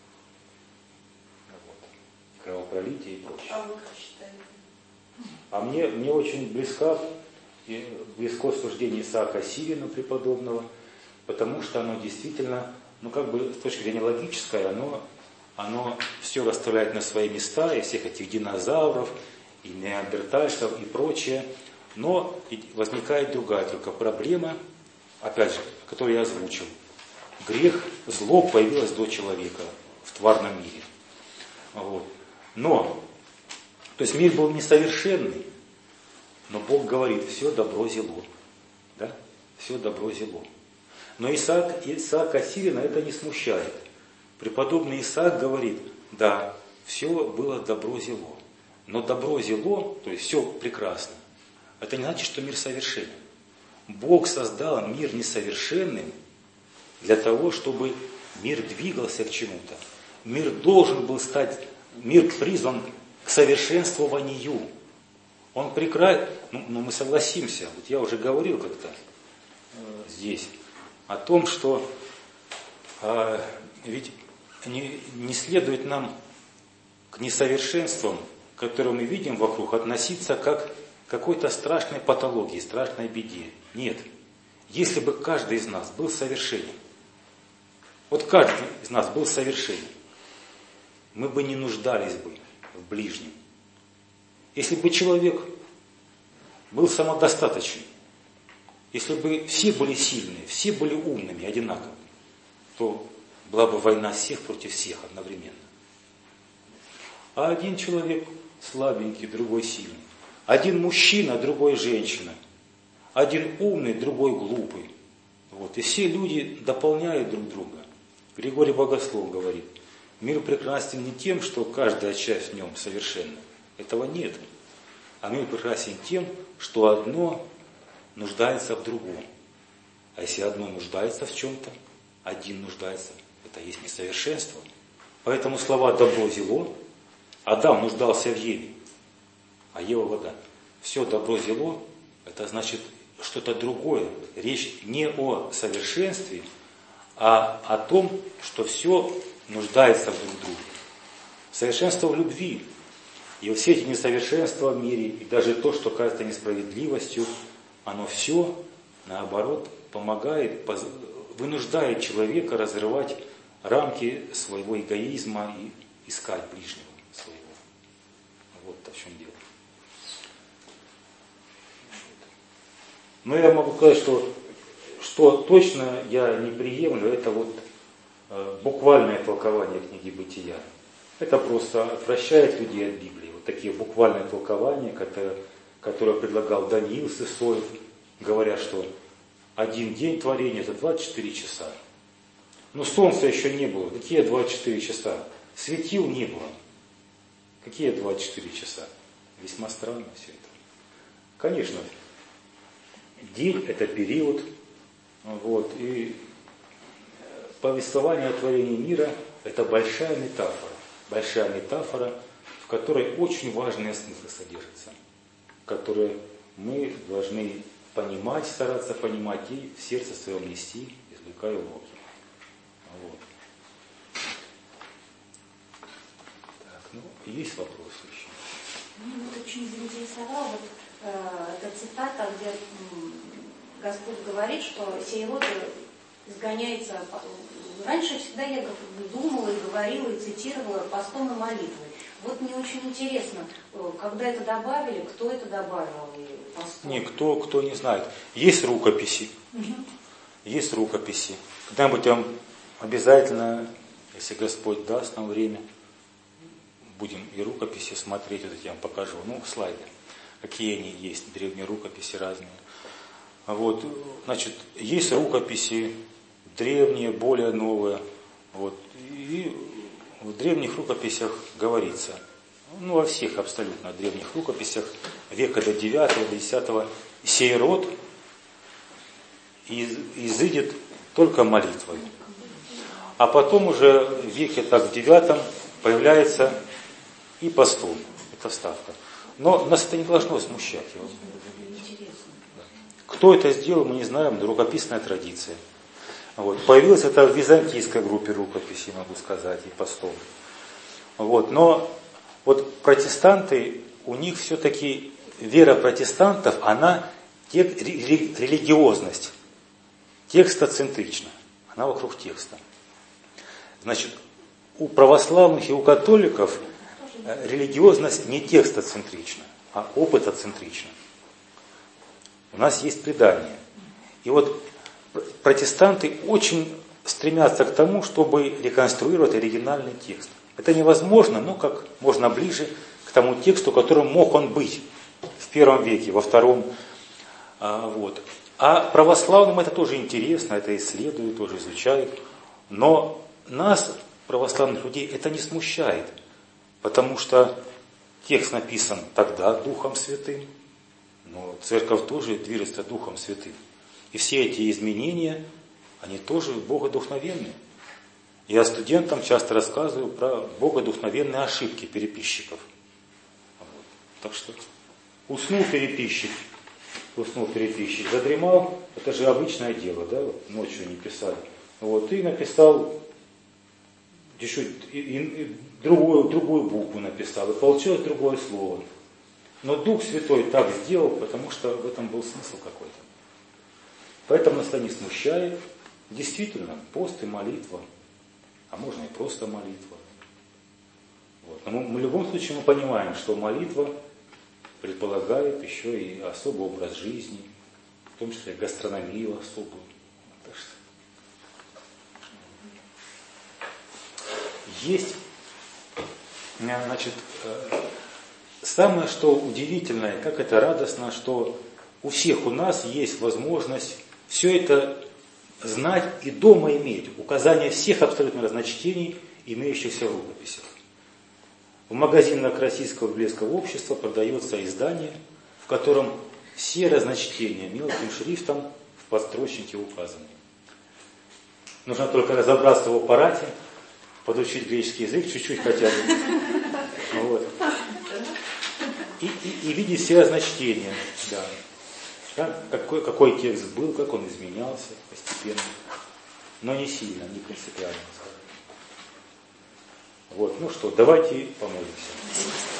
Вот. Кровопролитие и прочее. А вы как считаете? А мне очень близко суждение Исаака Сирина преподобного, потому что оно действительно, с точки зрения логической, оно все расставляет на свои места, и всех этих динозавров, и неандертальцев, и прочее. Но возникает другая только проблема, опять же, которую я озвучил. Грех, зло появилось до человека в тварном мире. Вот. Но, то есть мир был несовершенный, но Бог говорит, все добро зело. Да? Все добро зело. Но Исаака Сирина это не смущает. Преподобный Исаак говорит, да, все было добро зело. Но добро зело, то есть все прекрасно, это не значит, что мир совершенен. Бог создал мир несовершенным для того, чтобы мир двигался к чему-то. Мир должен был стать, мир призван к совершенствованию. Он прекрасен, но мы согласимся, вот я уже говорил как-то здесь о том, что ведь не следует нам к несовершенствам, которые мы видим вокруг, относиться как к какой-то страшной патологии, страшной беде. Нет. Если бы каждый из нас был совершенен, вот каждый из нас был совершенен, мы бы не нуждались бы в ближнем. Если бы человек был самодостаточен, если бы все были сильные, все были умными, одинаковыми, то была бы война всех против всех одновременно. А один человек слабенький, другой сильный. Один мужчина, другой женщина. Один умный, другой глупый. Вот. И все люди дополняют друг друга. Григорий Богослов говорит, мир прекрасен не тем, что каждая часть в нем совершенна. Этого нет. А мир прекрасен тем, что одно нуждается в другом. А если одно нуждается в чем-то, один нуждается, это есть несовершенство. Поэтому слова «добро зело», Адам нуждался в Еве, а Ева в Адаме. Все добро зело, это значит что-то другое. Речь не о совершенстве, а о том, что все нуждается в друг друге. Совершенство в любви. И вот все эти несовершенства в мире, и даже то, что кажется несправедливостью, оно все, наоборот, помогает, вынуждает человека разрывать рамки своего эгоизма и искать ближнего своего. Вот в чем дело. Но я могу сказать, что точно я не приемлю, это вот буквальное толкование книги Бытия. Это просто отвращает людей от Библии. Вот такие буквальные толкования, которые предлагал Даниил Сысоев, говоря, что один день творения это 24 часа. Но солнца еще не было. Какие 24 часа? Светил не было. Какие 24 часа? Весьма странно все это. Конечно, день это период. Вот, и повествование о творении мира это большая метафора, в которой очень важные смыслы содержатся, которые мы должны понимать, стараться понимать и в сердце своем нести, извлекая уроки. Вот. Так, есть вопросы еще? Мне вот очень заинтересовала эта цитата, где Господь говорит, что сей род изгоняется. Раньше всегда я думала и говорила, и цитировала постом и молитвой. Вот мне очень интересно, когда это добавили, кто это добавил и постом? Кто не знает. Есть рукописи. Есть рукописи. Когда-нибудь я вам обязательно, если Господь даст нам время, будем и рукописи смотреть, вот я вам покажу. Слайды. Какие они есть, древние рукописи разные. Вот, значит, есть рукописи древние, более новые. Вот, и в древних рукописях говорится, во всех абсолютно древних рукописях, века до 9, до 10, сей род изыдет только молитвой. А потом уже в веке в 9 появляется и постом. Это вставка. Но нас это не должно смущать. Кто это сделал, мы не знаем, но рукописная традиция. Вот. Появилось это в византийской группе рукописей, могу сказать, и постов. Вот. Но вот протестанты, у них все-таки вера протестантов, она религиозность, текстоцентрична. Она вокруг текста. Значит, у православных и у католиков религиозность не текстоцентрична, а опытоцентрична. У нас есть предание. И вот протестанты очень стремятся к тому, чтобы реконструировать оригинальный текст. Это невозможно, но как можно ближе к тому тексту, которым мог он быть в первом веке, во втором. Вот. А православным это тоже интересно, это исследуют, тоже изучают. Но нас, православных людей, это не смущает, потому что текст написан тогда Духом Святым, но церковь тоже движется Духом Святым. И все эти изменения, они тоже богодухновенные. Я студентам часто рассказываю про богодухновенные ошибки переписчиков. Вот. Так что уснул переписчик, задремал, это же обычное дело, да, вот, ночью не писали. Вот, и написал чуть-чуть, другую букву написал, и получилось другое слово. Но Дух Святой так сделал, потому что в этом был смысл какой-то. Поэтому нас это не смущает. Действительно, пост и молитва, а можно и просто молитва. Вот. Но в любом случае мы понимаем, что молитва предполагает еще и особый образ жизни, в том числе гастрономию особую. Так что есть, значит, самое, что удивительное, как это радостно, что у всех у нас есть возможность все это знать и дома иметь. Указания всех абсолютно разночтений, имеющихся в рукописях. В магазинах Российского библейского общества продается издание, в котором все разночтения мелким шрифтом в подстрочнике указаны. Нужно только разобраться в аппарате, подучить греческий язык чуть-чуть хотя бы. Вот. И видеть все разночтения. Да. Да, какой текст был, как он изменялся постепенно. Но не сильно, не принципиально. Вот, ну что, давайте помолимся.